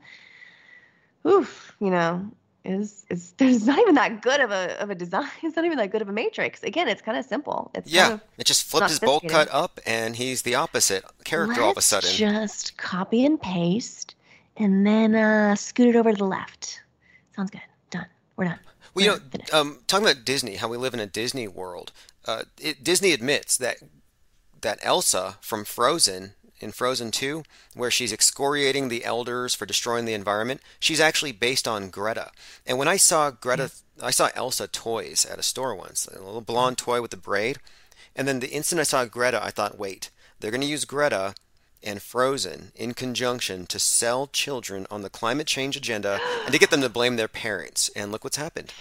Oof, you know, is is there's not even that good of a of a design. It's not even that good of a matrix. Again, it's kind of simple. It's kind yeah, of it just flipped not his bowl sophisticated. cut up and he's the opposite character all of a Let's sudden. just copy and paste and then uh, scoot it over to the left. Sounds good. Done. We're done. Well, you We're know, finished. um, talking about Disney, how we live in a Disney world, uh, it, Disney admits that that Elsa from Frozen in Frozen two, where she's excoriating the elders for destroying the environment, she's actually based on Greta. And when I saw Greta, I saw Elsa toys at a store once, a little blonde toy with a braid. And then the instant I saw Greta, I thought, wait, they're going to use Greta and Frozen in conjunction to sell children on the climate change agenda and to get them to blame their parents. And look what's happened.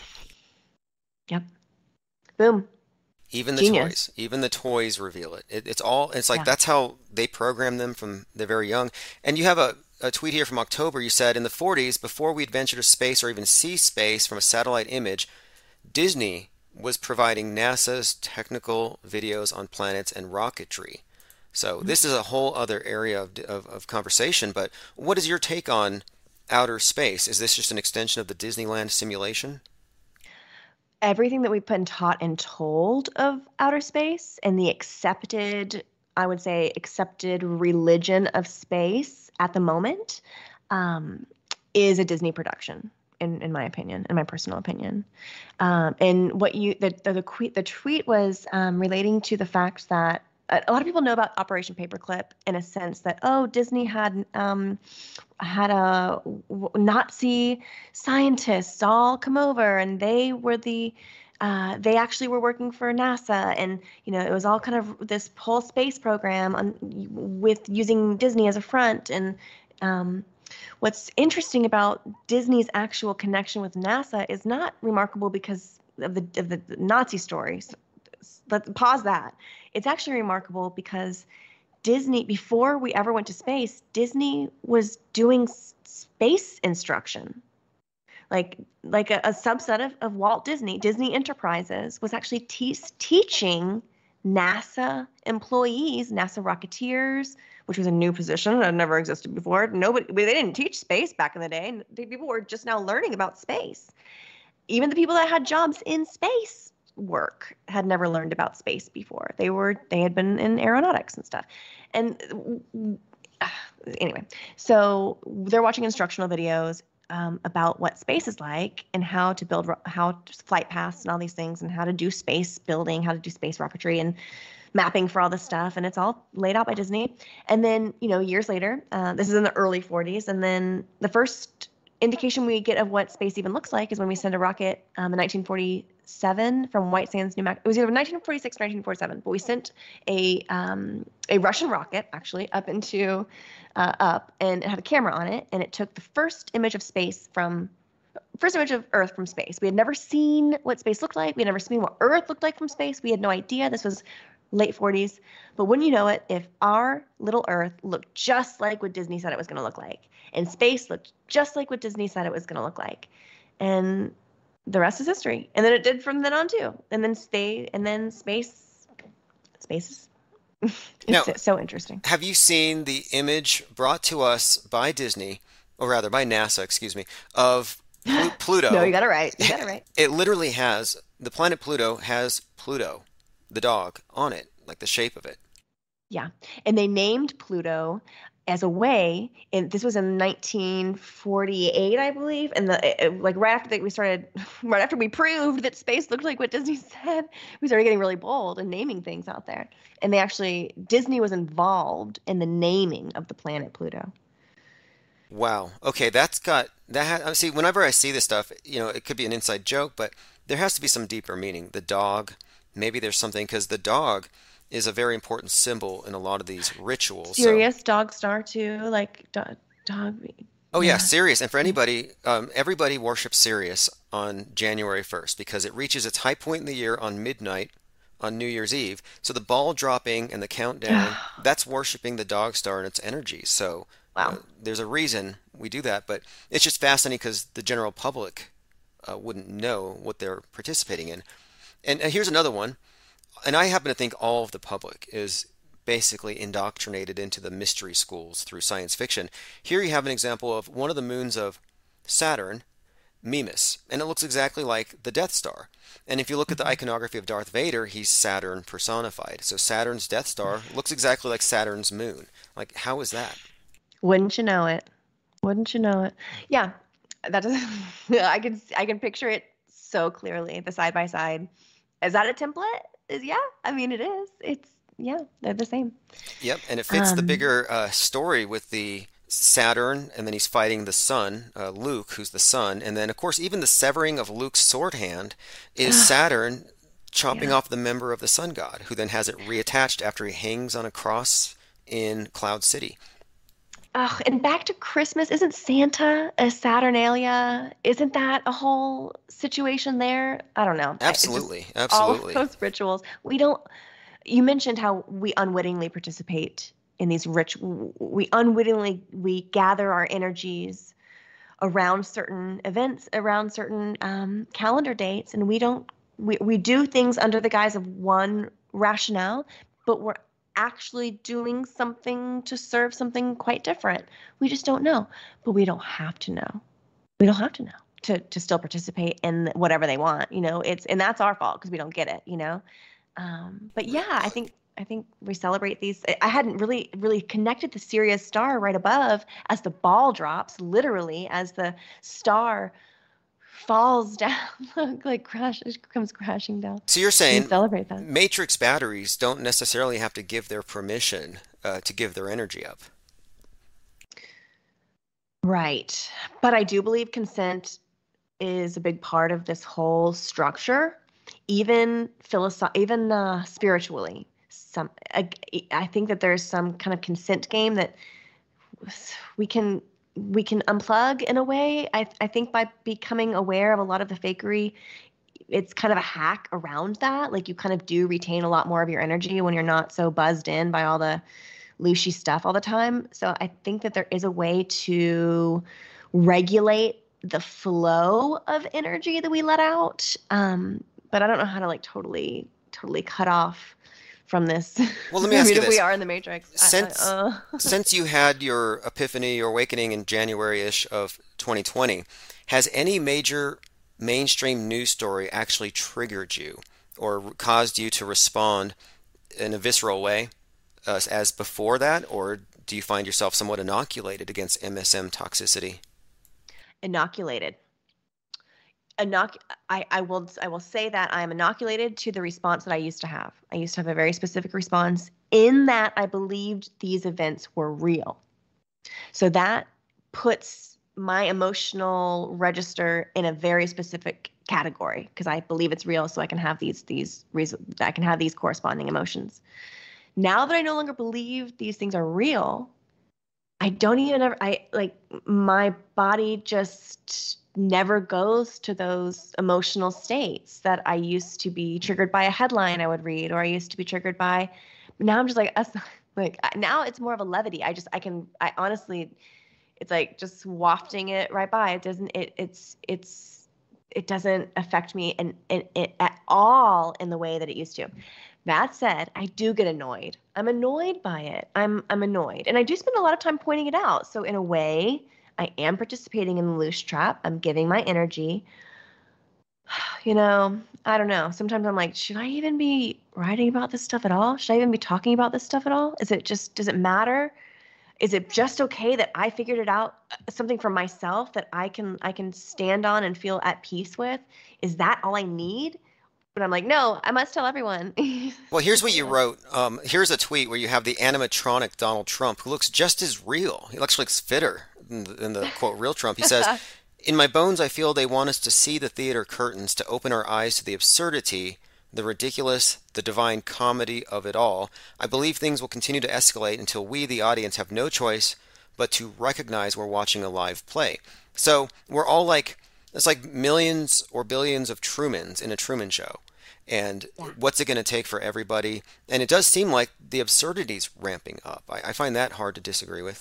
Yep. Boom. Even the Genius. toys, even the toys reveal it. it. It's all, it's like Yeah. that's how they program them from they're very young. And you have a, a tweet here from October. You said, in the forties, before we'd venture to space or even see space from a satellite image, Disney was providing NASA's technical videos on planets and rocketry. So this is a whole other area of, of, of conversation. But what is your take on outer space? Is this just an extension of the Disneyland simulation? Everything that we've been taught and told of outer space and the accepted, I would say, accepted religion of space at the moment um, is a Disney production, in, in my opinion, in my personal opinion. Um, and what you, the, the, the, tweet, the tweet was um, relating to the fact that a a lot of people know about Operation Paperclip in a sense that, oh, Disney had um, had a w- Nazi scientists all come over, and they were the uh, they actually were working for NASA, and you know it was all kind of this whole space program on, with using Disney as a front. And um, what's interesting about Disney's actual connection with NASA is not remarkable because of the of the Nazi stories. Let's pause that. It's actually remarkable because Disney, before we ever went to space, Disney was doing s- space instruction. Like like a, a subset of, of Walt Disney, Disney Enterprises, was actually te- teaching NASA employees, NASA Rocketeers, which was a new position that had never existed before. Nobody, they didn't teach space back in the day. People were just now learning about space. Even the people that had jobs in space work had never learned about space before. They were they had been in aeronautics and stuff. And uh, anyway, so they're watching instructional videos um, about what space is like and how to build ro- how flight paths and all these things and how to do space building, how to do space rocketry and mapping for all this stuff. And it's all laid out by Disney. And then, you know, years later, uh, this is in the early forties, and then the first indication we get of what space even looks like is when we send a rocket um, in nineteen forty-seven from White Sands, New Mexico. It was either nineteen forty-six or nineteen forty-seven, but we sent a um, a Russian rocket actually up into uh, up, and it had a camera on it, and it took the first image of space from first image of Earth from space. We had never seen what space looked like. We had never seen what Earth looked like from space. We had no idea. This was late forties. But wouldn't you know it, if our little Earth looked just like what Disney said it was going to look like, and space looked just like what Disney said it was going to look like, and the rest is history. And then it did from then on too. And then stay, and then space, space is Now, it's so interesting. have you seen the image brought to us by Disney, or rather by NASA, excuse me, of Plu- Pluto? No, you got it right. You got it right. It literally has the planet Pluto has Pluto, the dog, on it, like the shape of it. Yeah. And they named Pluto as a way, and this was in nineteen forty-eight, I believe. And the it, like right after that we started, right after we proved that space looked like what Disney said, we started getting really bold and naming things out there. And they actually, Disney was involved in the naming of the planet Pluto. Wow. Okay, that's got that. Ha- see, whenever I see this stuff, you know, it could be an inside joke, but there has to be some deeper meaning. The dog, maybe there's something because the dog is a very important symbol in a lot of these rituals. So, Sirius, dog star too, like dog, dog. oh yeah, Yeah. Sirius. And for anybody, um, everybody worships Sirius on January first because it reaches its high point in the year on midnight on New Year's Eve. So the ball dropping and the countdown, that's worshiping the dog star and its energy. So uh, Wow. there's a reason we do that, but it's just fascinating because the general public uh, wouldn't know what they're participating in. And, and here's another one, and I happen to think all of the public is basically indoctrinated into the mystery schools through science fiction. Here you have an example of one of the moons of Saturn, Mimas, and it looks exactly like the Death Star. And if you look at the iconography of Darth Vader, he's Saturn personified. So Saturn's Death Star looks exactly like Saturn's moon. Like, how is that? Wouldn't you know it? Wouldn't you know it? Yeah, that does. I can I can picture it so clearly. The side by side. Is that a template? Is yeah. I mean, it is. It's yeah. They're the same. Yep, and it fits the Um. bigger uh, story with the Saturn, and then he's fighting the sun, uh, Luke, who's the sun, and then of course even the severing of Luke's sword hand is Saturn chopping Yeah. off the member of the sun god, who then has it reattached after he hangs on a cross in Cloud City. Oh, and back to Christmas. Isn't Santa a Saturnalia? Isn't that a whole situation there? I don't know. I- It's just Absolutely, all of absolutely. those rituals. We don't. You mentioned how we unwittingly participate in these rich. We unwittingly we gather our energies around certain events, around certain um, calendar dates, and we don't. We we do things under the guise of one rationale, but we're actually doing something to serve something quite different. We just don't know, but we don't have to know. We don't have to know to to still participate in whatever they want. You know, it's and that's our fault because we don't get it. You know, um, but yeah, I think I think we celebrate these. I I hadn't really really connected the Sirius star right above as the ball drops, literally as the star falls down, like crash comes crashing down. So you're We saying celebrate that. matrix batteries don't necessarily have to give their permission uh, to give their energy up. Right. But I do believe consent is a big part of this whole structure, even philosoph- even uh, spiritually. Some I, I think that there's some kind of consent game that we can we can unplug in a way. I I think by becoming aware of a lot of the fakery, it's kind of a hack around that. Like you kind of do retain a lot more of your energy when you're not so buzzed in by all the loosey stuff all the time. So I think that there is a way to regulate the flow of energy that we let out. Um, but I don't know how to like totally, totally cut off from this. Well, let me I ask mean, you if we this. are in the matrix, I, I, Since uh, since you had your epiphany or awakening in January-ish of twenty twenty, has any major mainstream news story actually triggered you or caused you to respond in a visceral way uh, as before that, or do you find yourself somewhat inoculated against M S M toxicity? inoculated. Inoc- I, I will I will say that I am inoculated to the response that I used to have. I used to have a very specific response in that I believed these events were real. So that puts my emotional register in a very specific category because I believe it's real, so I can have these these reason I can have these corresponding emotions. Now that I no longer believe these things are real, I don't even ever I like my body just never goes to those emotional states that I used to be triggered by a headline I would read, or I used to be triggered by. Now I'm just like, us- like now it's more of a levity. I just I can I honestly, it's like just wafting it right by. It doesn't it it's it's it doesn't affect me and it, it at all in the way that it used to. That said, I do get annoyed. I'm annoyed by it. I'm I'm annoyed. And I do spend a lot of time pointing it out. So in a way, I am participating in the loose trap. I'm giving my energy. You know, I don't know. Sometimes I'm like, should I even be writing about this stuff at all? Should I even be talking about this stuff at all? Is it just, does it matter? Is it just okay that I figured it out, uh, something for myself that I can I can stand on and feel at peace with? Is that all I need? But I'm like, no, I must tell everyone. Well, here's what you wrote. Um, here's a tweet where you have the animatronic Donald Trump, who looks just as real. He looks like fitter than the, than the quote real Trump. He says, "In my bones, I feel they want us to see the theater curtains, to open our eyes to the absurdity, the ridiculous, the divine comedy of it all. I believe things will continue to escalate until we, the audience, have no choice but to recognize we're watching a live play." So we're all like, it's like millions or billions of Trumans in a Truman Show. And Yeah. what's it going to take for everybody? And it does seem like the absurdity's ramping up. I, I find that hard to disagree with.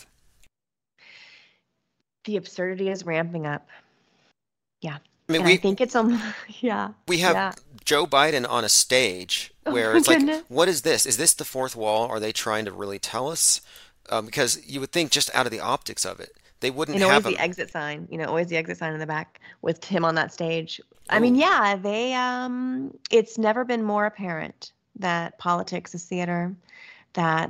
The absurdity is ramping up. Yeah. I mean, And I we think it's on, yeah. we have Yeah. Joe Biden on a stage Oh where my it's like, goodness. what is this? Is this the fourth wall? Are they trying to really tell us? Um, because you would think just out of the optics of it, they wouldn't And always have the him. exit sign, you know, always the exit sign in the back with him on that stage. I mean, Oh, yeah, they um it's never been more apparent that politics is theater, that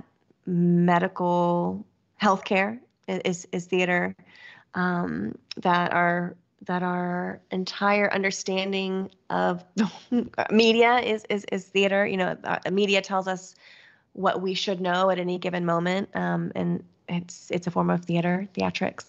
medical healthcare i- is is theater, um, that our that our entire understanding of media is is is theater. You know, uh, media tells us what we should know at any given moment, um, and it's it's a form of theater, theatrics.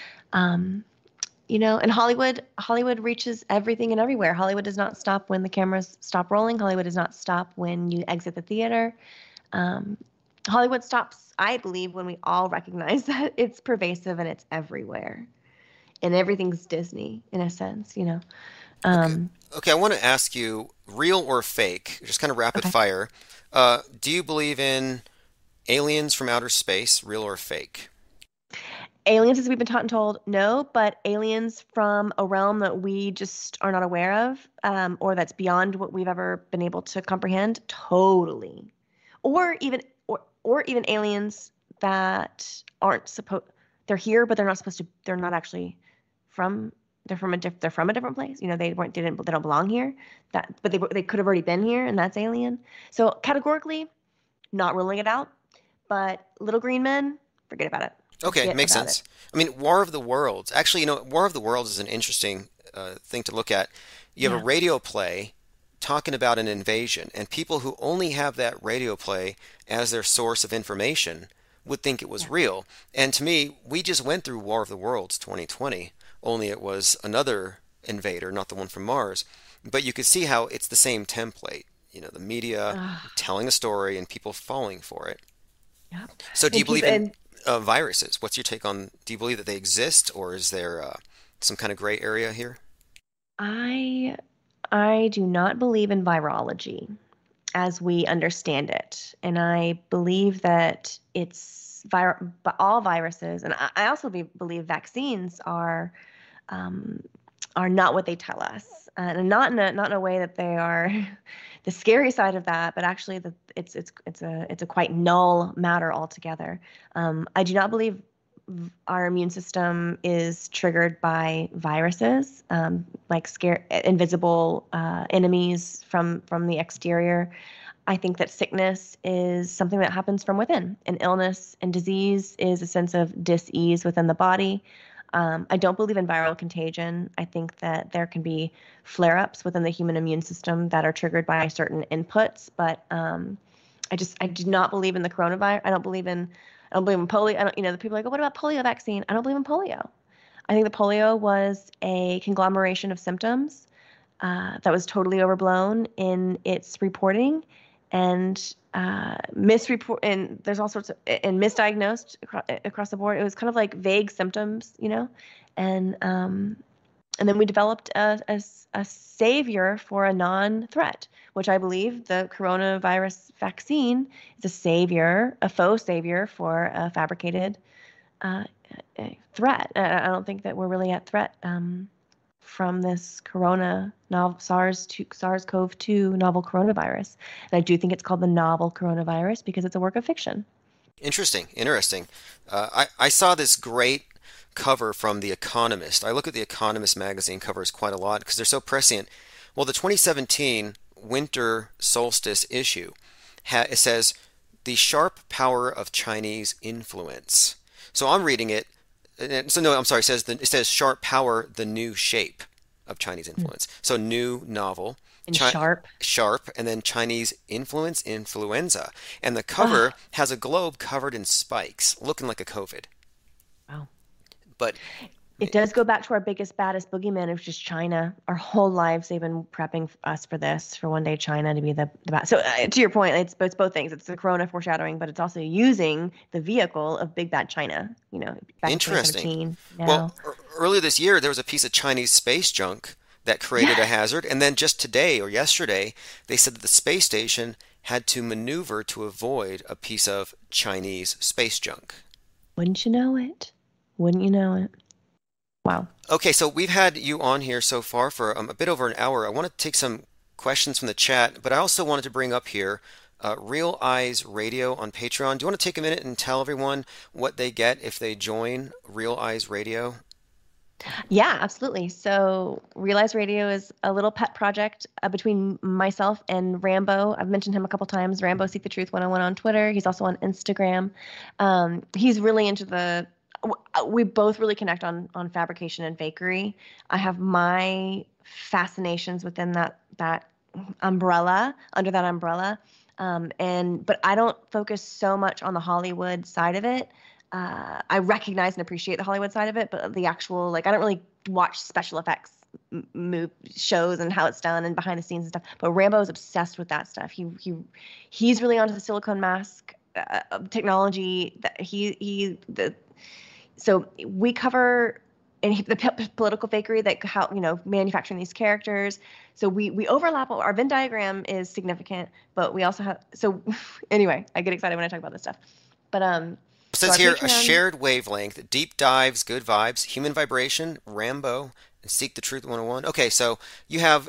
Um, you know, and Hollywood Hollywood reaches everything and everywhere. Hollywood does not stop when the cameras stop rolling. Hollywood does not stop when you exit the theater. Um, Hollywood stops, I believe, when we all recognize that it's pervasive and it's everywhere, and everything's Disney in a sense. You know. okay. Um, Okay, I want to ask you, real or fake, just kind of rapid okay. fire. Uh, do you believe in aliens from outer space, real or fake? Aliens, as we've been taught and told, no, but aliens from a realm that we just are not aware of, um, or that's beyond what we've ever been able to comprehend, totally. Or even, or or even aliens that aren't supposed, they're here, but they're not supposed to. They're not actually from. They're from a diff, they're from a different place. You know, they weren't didn't they don't belong here. That, but they were- they could have already been here, and that's alien. So categorically, not ruling it out. But little green men, forget about it. Okay, Forget makes about it. sense. I mean, War of the Worlds. Actually, you know, War of the Worlds is an interesting uh, thing to look at. You have a Yeah. radio play talking about an invasion, and people who only have that radio play as their source of information would think it was Yeah. real. And to me, we just went through War of the Worlds twenty twenty, only it was another invader, not the one from Mars. But you could see how it's the same template. You know, the media Ugh, telling a story and people falling for it. yeah. So, do you And believe people in and uh, viruses? What's your take on? Do you believe that they exist, or is there uh, some kind of gray area here? I I do not believe in virology as we understand it. And I believe that it's vir- but all viruses, and I, I also be, believe vaccines are um, are not what they tell us, uh, and not in a not in a way that they are the scary side of that, but actually that it's it's it's a it's a quite null matter altogether. Um, I do not believe v- our immune system is triggered by viruses, um, like scare invisible uh, enemies from from the exterior. I think that sickness is something that happens from within, and illness and disease is a sense of dis-ease within the body. Um, I don't believe in viral contagion. I think that there can be flare-ups within the human immune system that are triggered by certain inputs, but um, I just I do not believe in the coronavirus. I don't believe in I don't believe in polio. I don't, you know, the people are like, oh, what about polio vaccine? I don't believe in polio. I think the polio was a conglomeration of symptoms uh, that was totally overblown in its reporting and uh, misreport. And there's all sorts of and misdiagnosed across, across the board. It was kind of like vague symptoms, you know, and um, and then we developed a, a, a savior for a non-threat, which I believe the coronavirus vaccine is a savior, a faux savior for a fabricated uh, threat. I don't think that we're really at threat um, from this corona novel SARS two, SARS-CoV two novel coronavirus. And I do think it's called the novel coronavirus because it's a work of fiction. Interesting, interesting. Uh, I I saw this great cover from The Economist. I look at The Economist magazine covers quite a lot because they're so prescient. Well, the twenty seventeen winter solstice issue, ha- it says the sharp power of Chinese influence. So I'm reading it. And so no, I'm sorry. It says the, it says sharp power, the new shape of Chinese influence. So new novel. And Chi- sharp. Sharp, and then Chinese influence, influenza. And the cover has a globe covered in spikes, looking like a COVID. Wow. But it does go back to our biggest, baddest boogeyman, which is China. Our whole lives, they've been prepping us for this, for one day China to be the, the bad. So uh, to your point, it's, it's both things. It's the corona foreshadowing, but it's also using the vehicle of big bad China, you know, back interesting. In well, earlier this year, there was a piece of Chinese space junk that created yeah. a hazard. And then just today or yesterday, they said that the space station had to maneuver to avoid a piece of Chinese space junk. Wouldn't you know it? Wouldn't you know it? Wow. Okay, so we've had you on here so far for um, a bit over an hour. I want to take some questions from the chat, but I also wanted to bring up here uh, Real Eyes Radio on Patreon. Do you want to take a minute and tell everyone what they get if they join Real Eyes Radio? Yeah, absolutely. So Realize Radio is a little pet project uh, between myself and Rambo. I've mentioned him a couple times. Rambo Seek the Truth one oh one on Twitter. He's also on Instagram. Um, he's really into the, we both really connect on on fabrication and fakery. I have my fascinations within that that umbrella, under that umbrella. Um, and but I don't focus so much on the Hollywood side of it. Uh, I recognize and appreciate the Hollywood side of it, but the actual, like, I don't really watch special effects m- move shows and how it's done and behind the scenes and stuff. But Rambo is obsessed with that stuff. He he he's really onto the silicone mask uh, technology. That he he the so we cover and he, the p- political fakery that how you know manufacturing these characters. So we we overlap. Our Venn diagram is significant, but we also have. So anyway, I get excited when I talk about this stuff. But um. It says here, Patreon, a shared wavelength, deep dives, good vibes, human vibration, Rambo, and Seek the Truth one oh one. Okay, so you have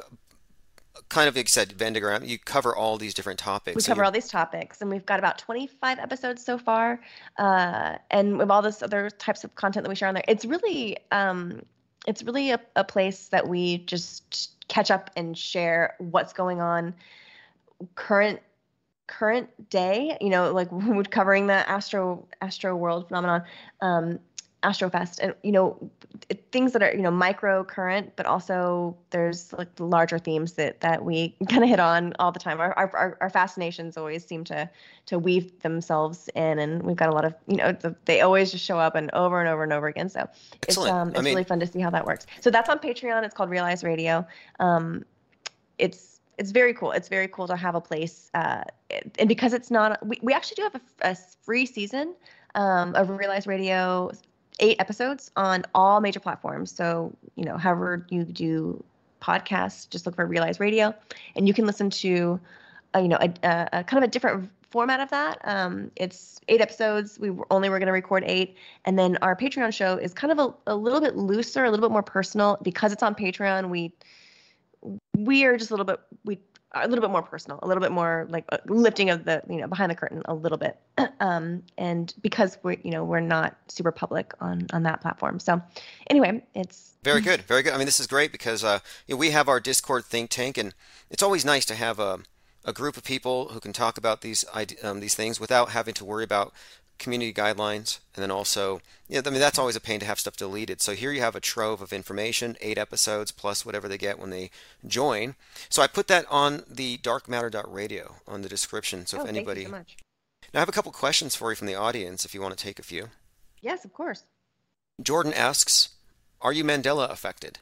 kind of, like you said, Venn diagram. You cover all these different topics. We so cover you're... all these topics, and we've got about twenty-five episodes so far. Uh, and with all this other types of content that we share on there, it's really, um, it's really a, a place that we just catch up and share what's going on, current. current day, you know, like we're covering the Astro Astro World phenomenon, um, Astrofest, and you know, it, things that are you know micro current, but also there's like the larger themes that that we kind of hit on all the time. Our, our our fascinations always seem to to weave themselves in, and we've got a lot of you know the, they always just show up and over and over and over again. So Excellent. it's um it's I mean, really fun to see how that works. So that's on Patreon. It's called Realize Radio. Um, it's It's very cool. It's very cool to have a place, uh, and because it's not, we, we actually do have a, a free season um, of Realize Radio, eight episodes on all major platforms. So, you know, however you do podcasts, just look for Realize Radio, and you can listen to, uh, you know, a, a, a kind of a different format of that. Um, it's eight episodes. We were, only were going to record eight, and then our Patreon show is kind of a, a little bit looser, a little bit more personal because it's on Patreon. We we are just a little bit we a little bit more personal, a little bit more like a lifting of the you know behind the curtain a little bit, um, and because we're you know we're not super public on on that platform. So anyway, it's very good, very good. I mean, this is great because uh, you know, we have our Discord think tank, and it's always nice to have a a group of people who can talk about these um, these things without having to worry about community guidelines, and then also, yeah, I mean, that's always a pain to have stuff deleted. So here you have a trove of information, eight episodes plus whatever they get when they join. So I put that on the dark matter dot radio on the description. So oh, if anybody, thank you so much. Now I have a couple questions for you from the audience if you want to take a few. Yes, of course. Jordan asks, "Are you Mandela affected?"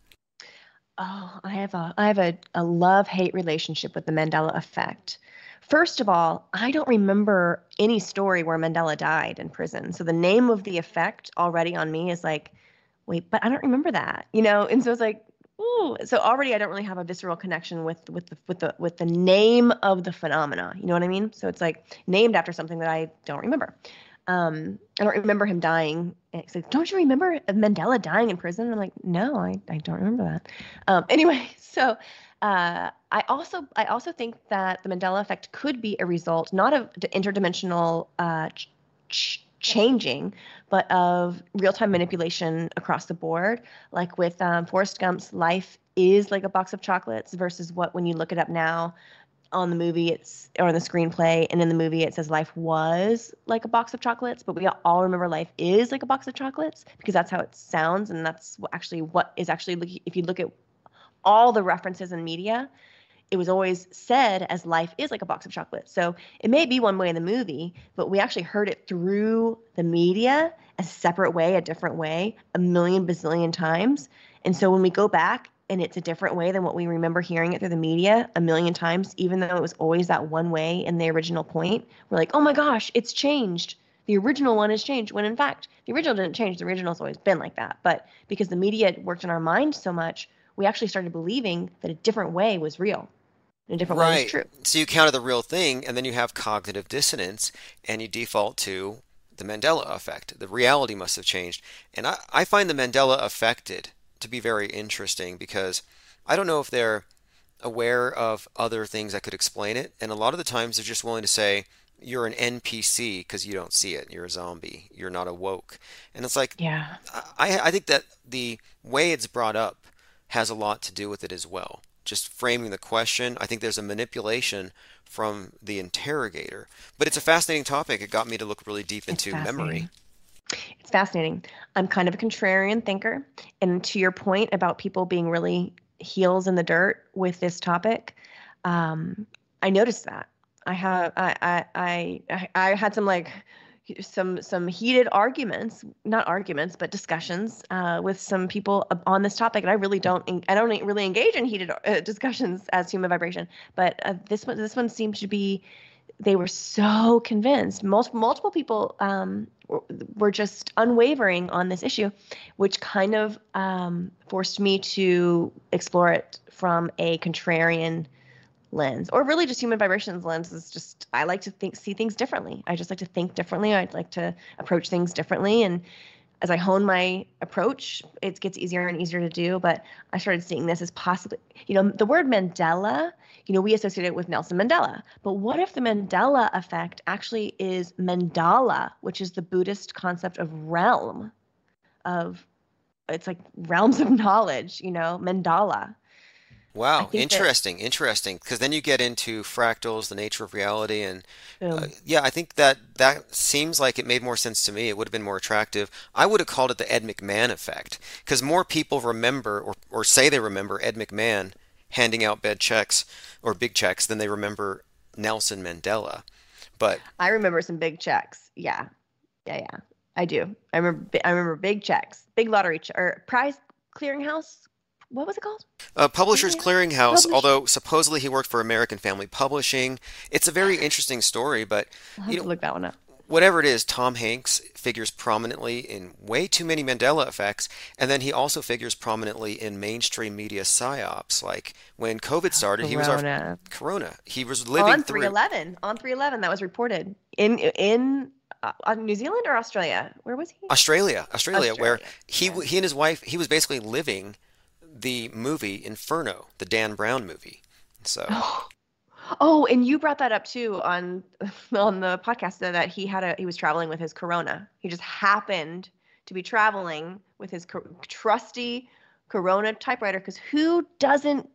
Oh, I have a I have a, a love-hate relationship with the Mandela effect. First of all, I don't remember any story where Mandela died in prison. So the name of the effect already on me is like, wait, but I don't remember that, you know? And so it's like, ooh. So already I don't really have a visceral connection with with the with the with the name of the phenomena. You know what I mean? So it's like named after something that I don't remember. Um, I don't remember him dying. It's like, don't you remember Mandela dying in prison? And I'm like, no, I, I don't remember that. Um, anyway, so uh, I also I also think that the Mandela effect could be a result not of the interdimensional uh, ch- ch- changing, but of real-time manipulation across the board. Like with um, Forrest Gump's life is like a box of chocolates versus what, when you look it up now on the movie, it's, or the screenplay, and in the movie it says life was like a box of chocolates, but we all remember life is like a box of chocolates because that's how it sounds, and that's what actually what is actually, if you look at all the references in media, it was always said as life is like a box of chocolates. So it may be one way in the movie, but we actually heard it through the media a separate way, a different way, a million bazillion times. And so when we go back and it's a different way than what we remember hearing it through the media a million times, even though it was always that one way in the original point, we're like, oh my gosh, it's changed. The original one has changed, when in fact, the original didn't change. The original's always been like that. But because the media worked in our mind so much, we actually started believing that a different way was real. In a different way was true. So you counter the real thing, and then you have cognitive dissonance, and you default to the Mandela effect. The reality must have changed. And I, I find the Mandela effect to be very interesting because I don't know if they're aware of other things that could explain it. And a lot of the times they're just willing to say, you're an N P C because you don't see it. You're a zombie. You're not awoke. And it's like, yeah, I, I think that the way it's brought up has a lot to do with it as well. Just framing the question, I think there's a manipulation from the interrogator. But it's a fascinating topic. It got me to look really deep into memory. It's fascinating. I'm kind of a contrarian thinker. And to your point about people being really heels in the dirt with this topic, um, I noticed that. I have I I I I had some like some some heated arguments, not arguments, but discussions uh, with some people on this topic, and I really don't I don't really engage in heated uh, discussions as Human Vibration. But uh, this one this one seemed to be, they were so convinced. Multiple multiple people um, were, were just unwavering on this issue, which kind of um, forced me to explore it from a contrarian lens, or really just Human Vibrations lens. Is just, I like to think, see things differently. I just like to think differently. I'd like to approach things differently. And as I hone my approach, it gets easier and easier to do. But I started seeing this as possibly, you know, the word Mandela, you know, we associate it with Nelson Mandela. But what if the Mandela effect actually is Mandala, which is the Buddhist concept of realm, of, it's like realms of knowledge, you know, Mandala. Wow, interesting, that, interesting. Because then you get into fractals, the nature of reality, and uh, yeah, I think that that seems like it made more sense to me. It would have been more attractive. I would have called it the Ed McMahon effect, because more people remember or, or say they remember Ed McMahon handing out bad checks or big checks than they remember Nelson Mandela. But I remember some big checks. Yeah, yeah, yeah. I do. I remember. I remember big checks, big lottery ch- or prize clearinghouse. What was it called? Uh, Publishers Clearinghouse, Publish- although supposedly he worked for American Family Publishing. It's a very interesting story, but I'll have you know, to look that one up. Whatever it is, Tom Hanks figures prominently in way too many Mandela effects, and then he also figures prominently in mainstream media psyops. Like when COVID started, Corona. he was our Corona. He was living on through three eleven. On three eleven, that was reported in in uh, New Zealand or Australia. Where was he? Australia, Australia, Australia. where he yeah. he and his wife, he was basically living the movie Inferno, the Dan Brown movie. So, oh, and you brought that up too on on the podcast that he had a he was traveling with his Corona. He just happened to be traveling with his co- trusty Corona typewriter, because who doesn't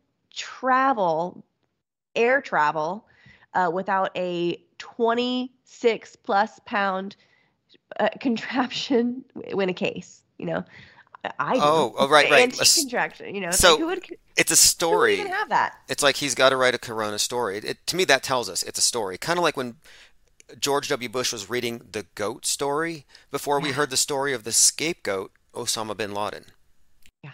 travel air travel uh, without a twenty-six plus pound uh, contraption in a case, you know? I do. Oh, oh, right, right. Anti-contraction, you know. It's so like, who would, it's a story. Who would even have that? It's like he's got to write a Corona story. It, to me, that tells us it's a story. Kind of like when George W. Bush was reading the GOAT story before we heard the story of the scapegoat, Osama bin Laden. Yeah.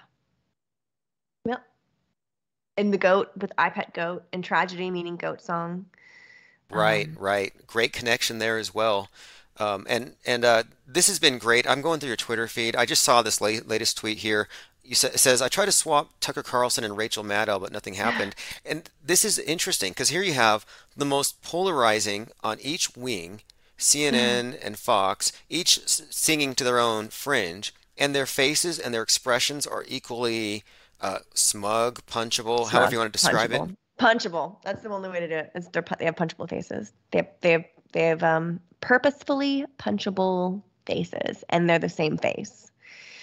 Yep. And the GOAT with I Pet Goat, and tragedy meaning goat song. Right, um, right. Great connection there as well. Um, and and uh, this has been great. I'm going through your Twitter feed. I just saw this late, latest tweet here. You sa- it says, I tried to swap Tucker Carlson and Rachel Maddow, but nothing happened. And this is interesting because here you have the most polarizing on each wing, C N N and Fox, each s- singing to their own fringe, and their faces and their expressions are equally uh, smug, punchable, smug, however you want to describe punchable. it. Punchable. That's the only way to do it. It's they're, they have punchable faces. They have, they have, they have um, purposefully punchable faces, and they're the same face.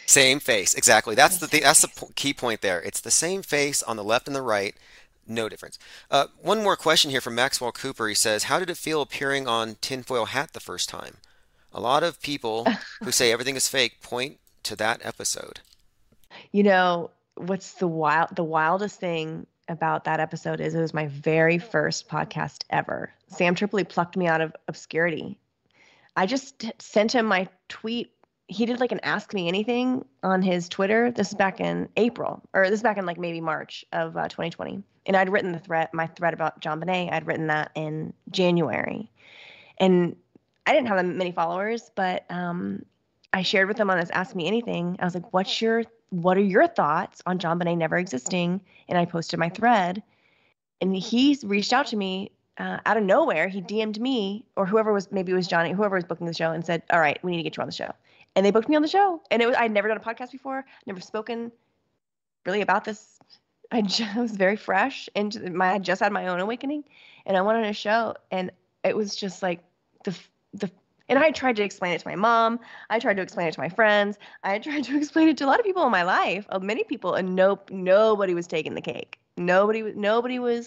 Same face, exactly. That's the Same thing. That's the face. po- key point there. It's the same face on the left and the right, no difference. Uh, one more question here from Maxwell Cooper. He says, "How did it feel appearing on Tinfoil Hat the first time?" A lot of people who say everything is fake point to that episode. You know, what's the wild the wildest thing about that episode is it was my very first podcast ever. Sam Tripoli plucked me out of obscurity. I just sent him my tweet. He did like an ask me anything on his Twitter. This is back in April, or this is back in like maybe March of uh, twenty twenty. And I'd written the thread, my thread about JonBenet. I'd written that in January, and I didn't have that many followers, but um, I shared with him on this Ask Me Anything. I was like, "What's your what are your thoughts on JonBenet never existing?" And I posted my thread, and he's reached out to me uh, out of nowhere. He D M'd me or whoever was, maybe it was Johnny, whoever was booking the show, and said, "All right, we need to get you on the show." And they booked me on the show. And it was, I'd never done a podcast before, never spoken really about this. I just was very fresh and my, I just had my own awakening, and I went on a show, and it was just like the, the, and I tried to explain it to my mom. I tried to explain it to my friends. I tried to explain it to a lot of people in my life, of many people, and nope, nobody was taking the cake. Nobody, nobody was,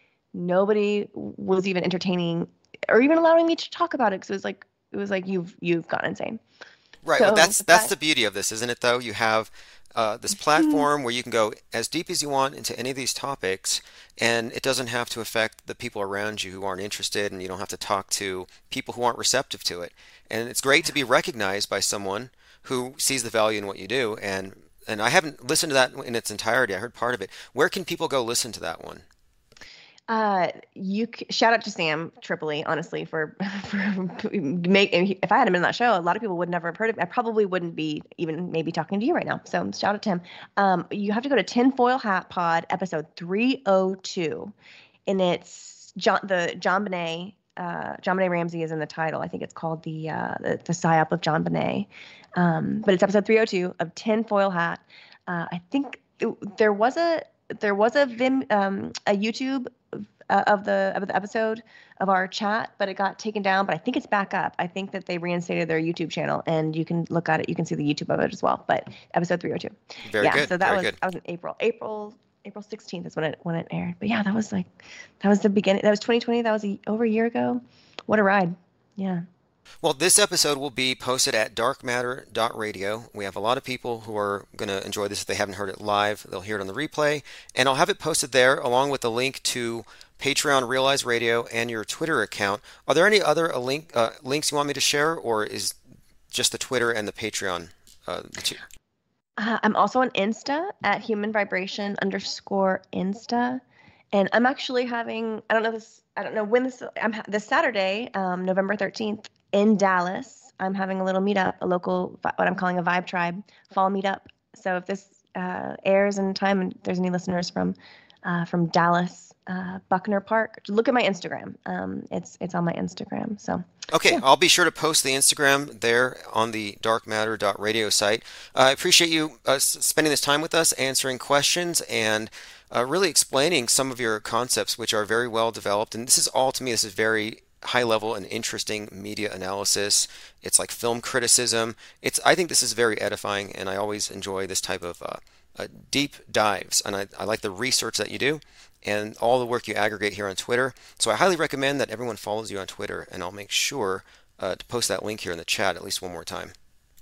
nobody was even entertaining or even allowing me to talk about it. Cause it was like, it was like, you've, you've gone insane. Right. Well, So that's the that's fact, the beauty of this, isn't it, though? You have uh, this Mhm. platform where you can go as deep as you want into any of these topics, and it doesn't have to affect the people around you who aren't interested, and you don't have to talk to people who aren't receptive to it. And it's great to be recognized by someone who sees the value in what you do. And and I haven't listened to that in its entirety. I heard part of it. Where can people go listen to that one? Uh, you c- shout out to Sam Tripoli, honestly, for for make. If I hadn't been on that show, a lot of people would never have heard of it. I probably wouldn't be even maybe talking to you right now. So shout out to him. Um, you have to go to Tinfoil Hat Pod episode three oh two, and it's John the JonBenet. Uh, JonBenet Ramsey is in the title. I think it's called the uh, the, the Psyop of JonBenet. Um, but it's episode three oh two of Tinfoil Hat. Uh, I think it, there was a there was a Vim um, a YouTube uh, of the of the episode of our chat, but it got taken down. But I think it's back up. I think that they reinstated their YouTube channel, and you can look at it. You can see the YouTube of it as well. But episode three oh two. Very Yeah, good. so that Very was good. that was in April. April April sixteenth is when it when it aired. But yeah, that was like that was the beginning. That was twenty twenty. That was a, over a year ago. What a ride. Yeah. Well, this episode will be posted at dark matter dot radio. We have a lot of people who are going to enjoy this if they haven't heard it live. They'll hear it on the replay, and I'll have it posted there along with the link to Patreon, Realize Radio, and your Twitter account. Are there any other uh, link uh, links you want me to share, or is just the Twitter and the Patreon uh, the two? Uh, I'm also on Insta at human vibration underscore Insta. And I'm actually having, I don't know this, I don't know when this, I'm ha- this Saturday, um, November thirteenth in Dallas. I'm having a little meetup, a local, what I'm calling a Vibe Tribe fall meetup. So if this uh, airs in time and there's any listeners from uh, from Dallas, uh, Buckner Park, look at my Instagram. Um, it's it's on my Instagram. So Okay, yeah. I'll be sure to post the Instagram there on the dark matter dot radio site. Uh, I appreciate you uh, s- spending this time with us, answering questions, and uh, really explaining some of your concepts, which are very well developed. And this is all, to me, this is very high level and interesting media analysis. It's like film criticism. It's I think this is very edifying, and I always enjoy this type of uh, uh, deep dives. And I, I like the research that you do and all the work you aggregate here on Twitter. So I highly recommend that everyone follows you on Twitter, and I'll make sure uh, to post that link here in the chat at least one more time.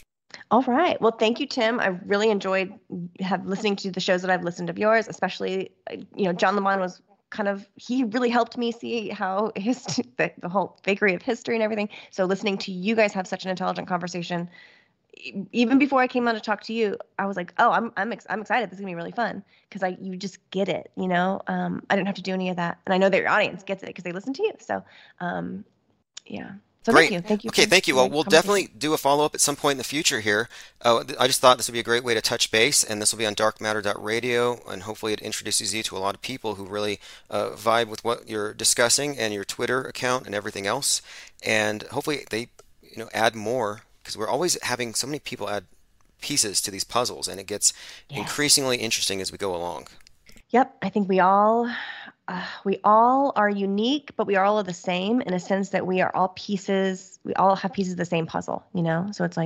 All right. Well, thank you, Tim. I really enjoyed have listening to the shows that I've listened of yours, especially, uh, you know, John Lemon was kind of, he really helped me see how his, the, the whole fakery of history and everything. So listening to you guys have such an intelligent conversation, e- even before I came on to talk to you, I was like, oh, I'm, I'm, ex- I'm excited. This is gonna be really fun. Cause I, you just get it, you know? Um, I didn't have to do any of that. And I know that your audience gets it because they listen to you. So, um, yeah. So thank Great. you. Thank you Okay, for thank you. the Well, great we'll conversation. definitely do a follow-up at some point in the future here. Uh, th- I just thought this would be a great way to touch base, and this will be on dark matter dot radio, and hopefully it introduces you to a lot of people who really uh, vibe with what you're discussing and your Twitter account and everything else. And hopefully they, you know, add more, because we're always having so many people add pieces to these puzzles, and it gets Yes. increasingly interesting as we go along. Yep, I think we all uh, we all are unique, but we are all the same in a sense that we are all pieces. We all have pieces of the same puzzle, you know. So it's like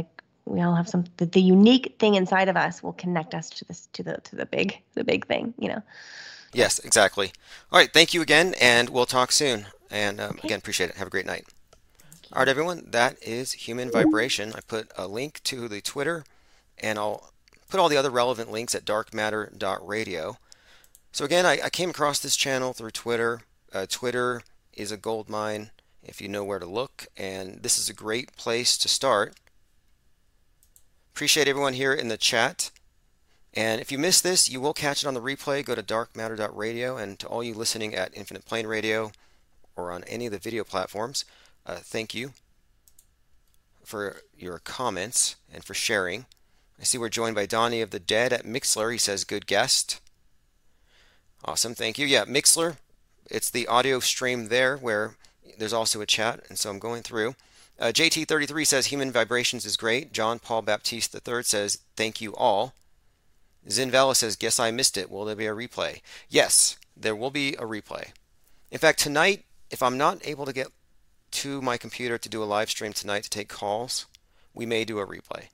we all have some the, the unique thing inside of us will connect us to this to the to the big the big thing, you know. Yes, exactly. All right, thank you again, and we'll talk soon. And um, Okay. again, appreciate it. Have a great night. All right, everyone, that is Human Vibration. I put a link to the Twitter, and I'll put all the other relevant links at dark matter dot radio. So again, I, I came across this channel through Twitter. Uh, Twitter is a gold mine if you know where to look, and this is a great place to start. Appreciate everyone here in the chat. And if you missed this, you will catch it on the replay. Go to dark matter dot radio, and to all you listening at Infinite Plane Radio or on any of the video platforms, uh, thank you for your comments and for sharing. I see we're joined by Donnie of the Dead at Mixlr. He says, good guest. Awesome, thank you. Yeah, Mixlr, it's the audio stream there where there's also a chat, and so I'm going through. Uh, J T thirty-three says, Human Vibrations is great. John Paul Baptiste the third says, thank you all. Zinvella says, guess I missed it. Will there be a replay? Yes, there will be a replay. In fact, tonight, if I'm not able to get to my computer to do a live stream tonight to take calls, we may do a replay.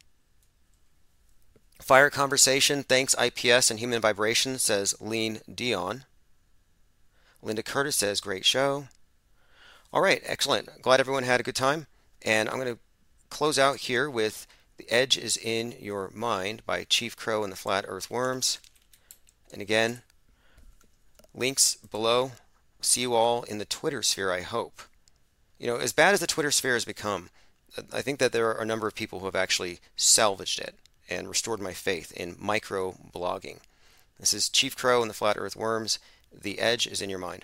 Fire Conversation, thanks I P S and Human Vibration, says Lean Dion. Linda Curtis says, great show. All right, excellent. Glad everyone had a good time. And I'm going to close out here with The Edge is in Your Mind by Chief Crow and the Flat Earth Worms. And again, links below. See you all in the Twitter sphere, I hope. You know, as bad as the Twitter sphere has become, I think that there are a number of people who have actually salvaged it and restored my faith in micro-blogging. This is Chief Crow and the Flat Earth Worms. The Edge is in Your Mind.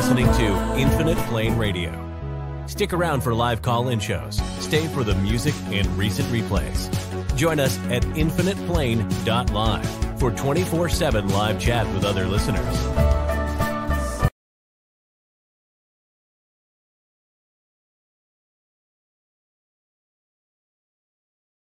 listening to Infinite Plane Radio. Stick around for live call-in shows. Stay for the music and recent replays. Join us at infinite plane dot live for twenty-four seven live chat with other listeners.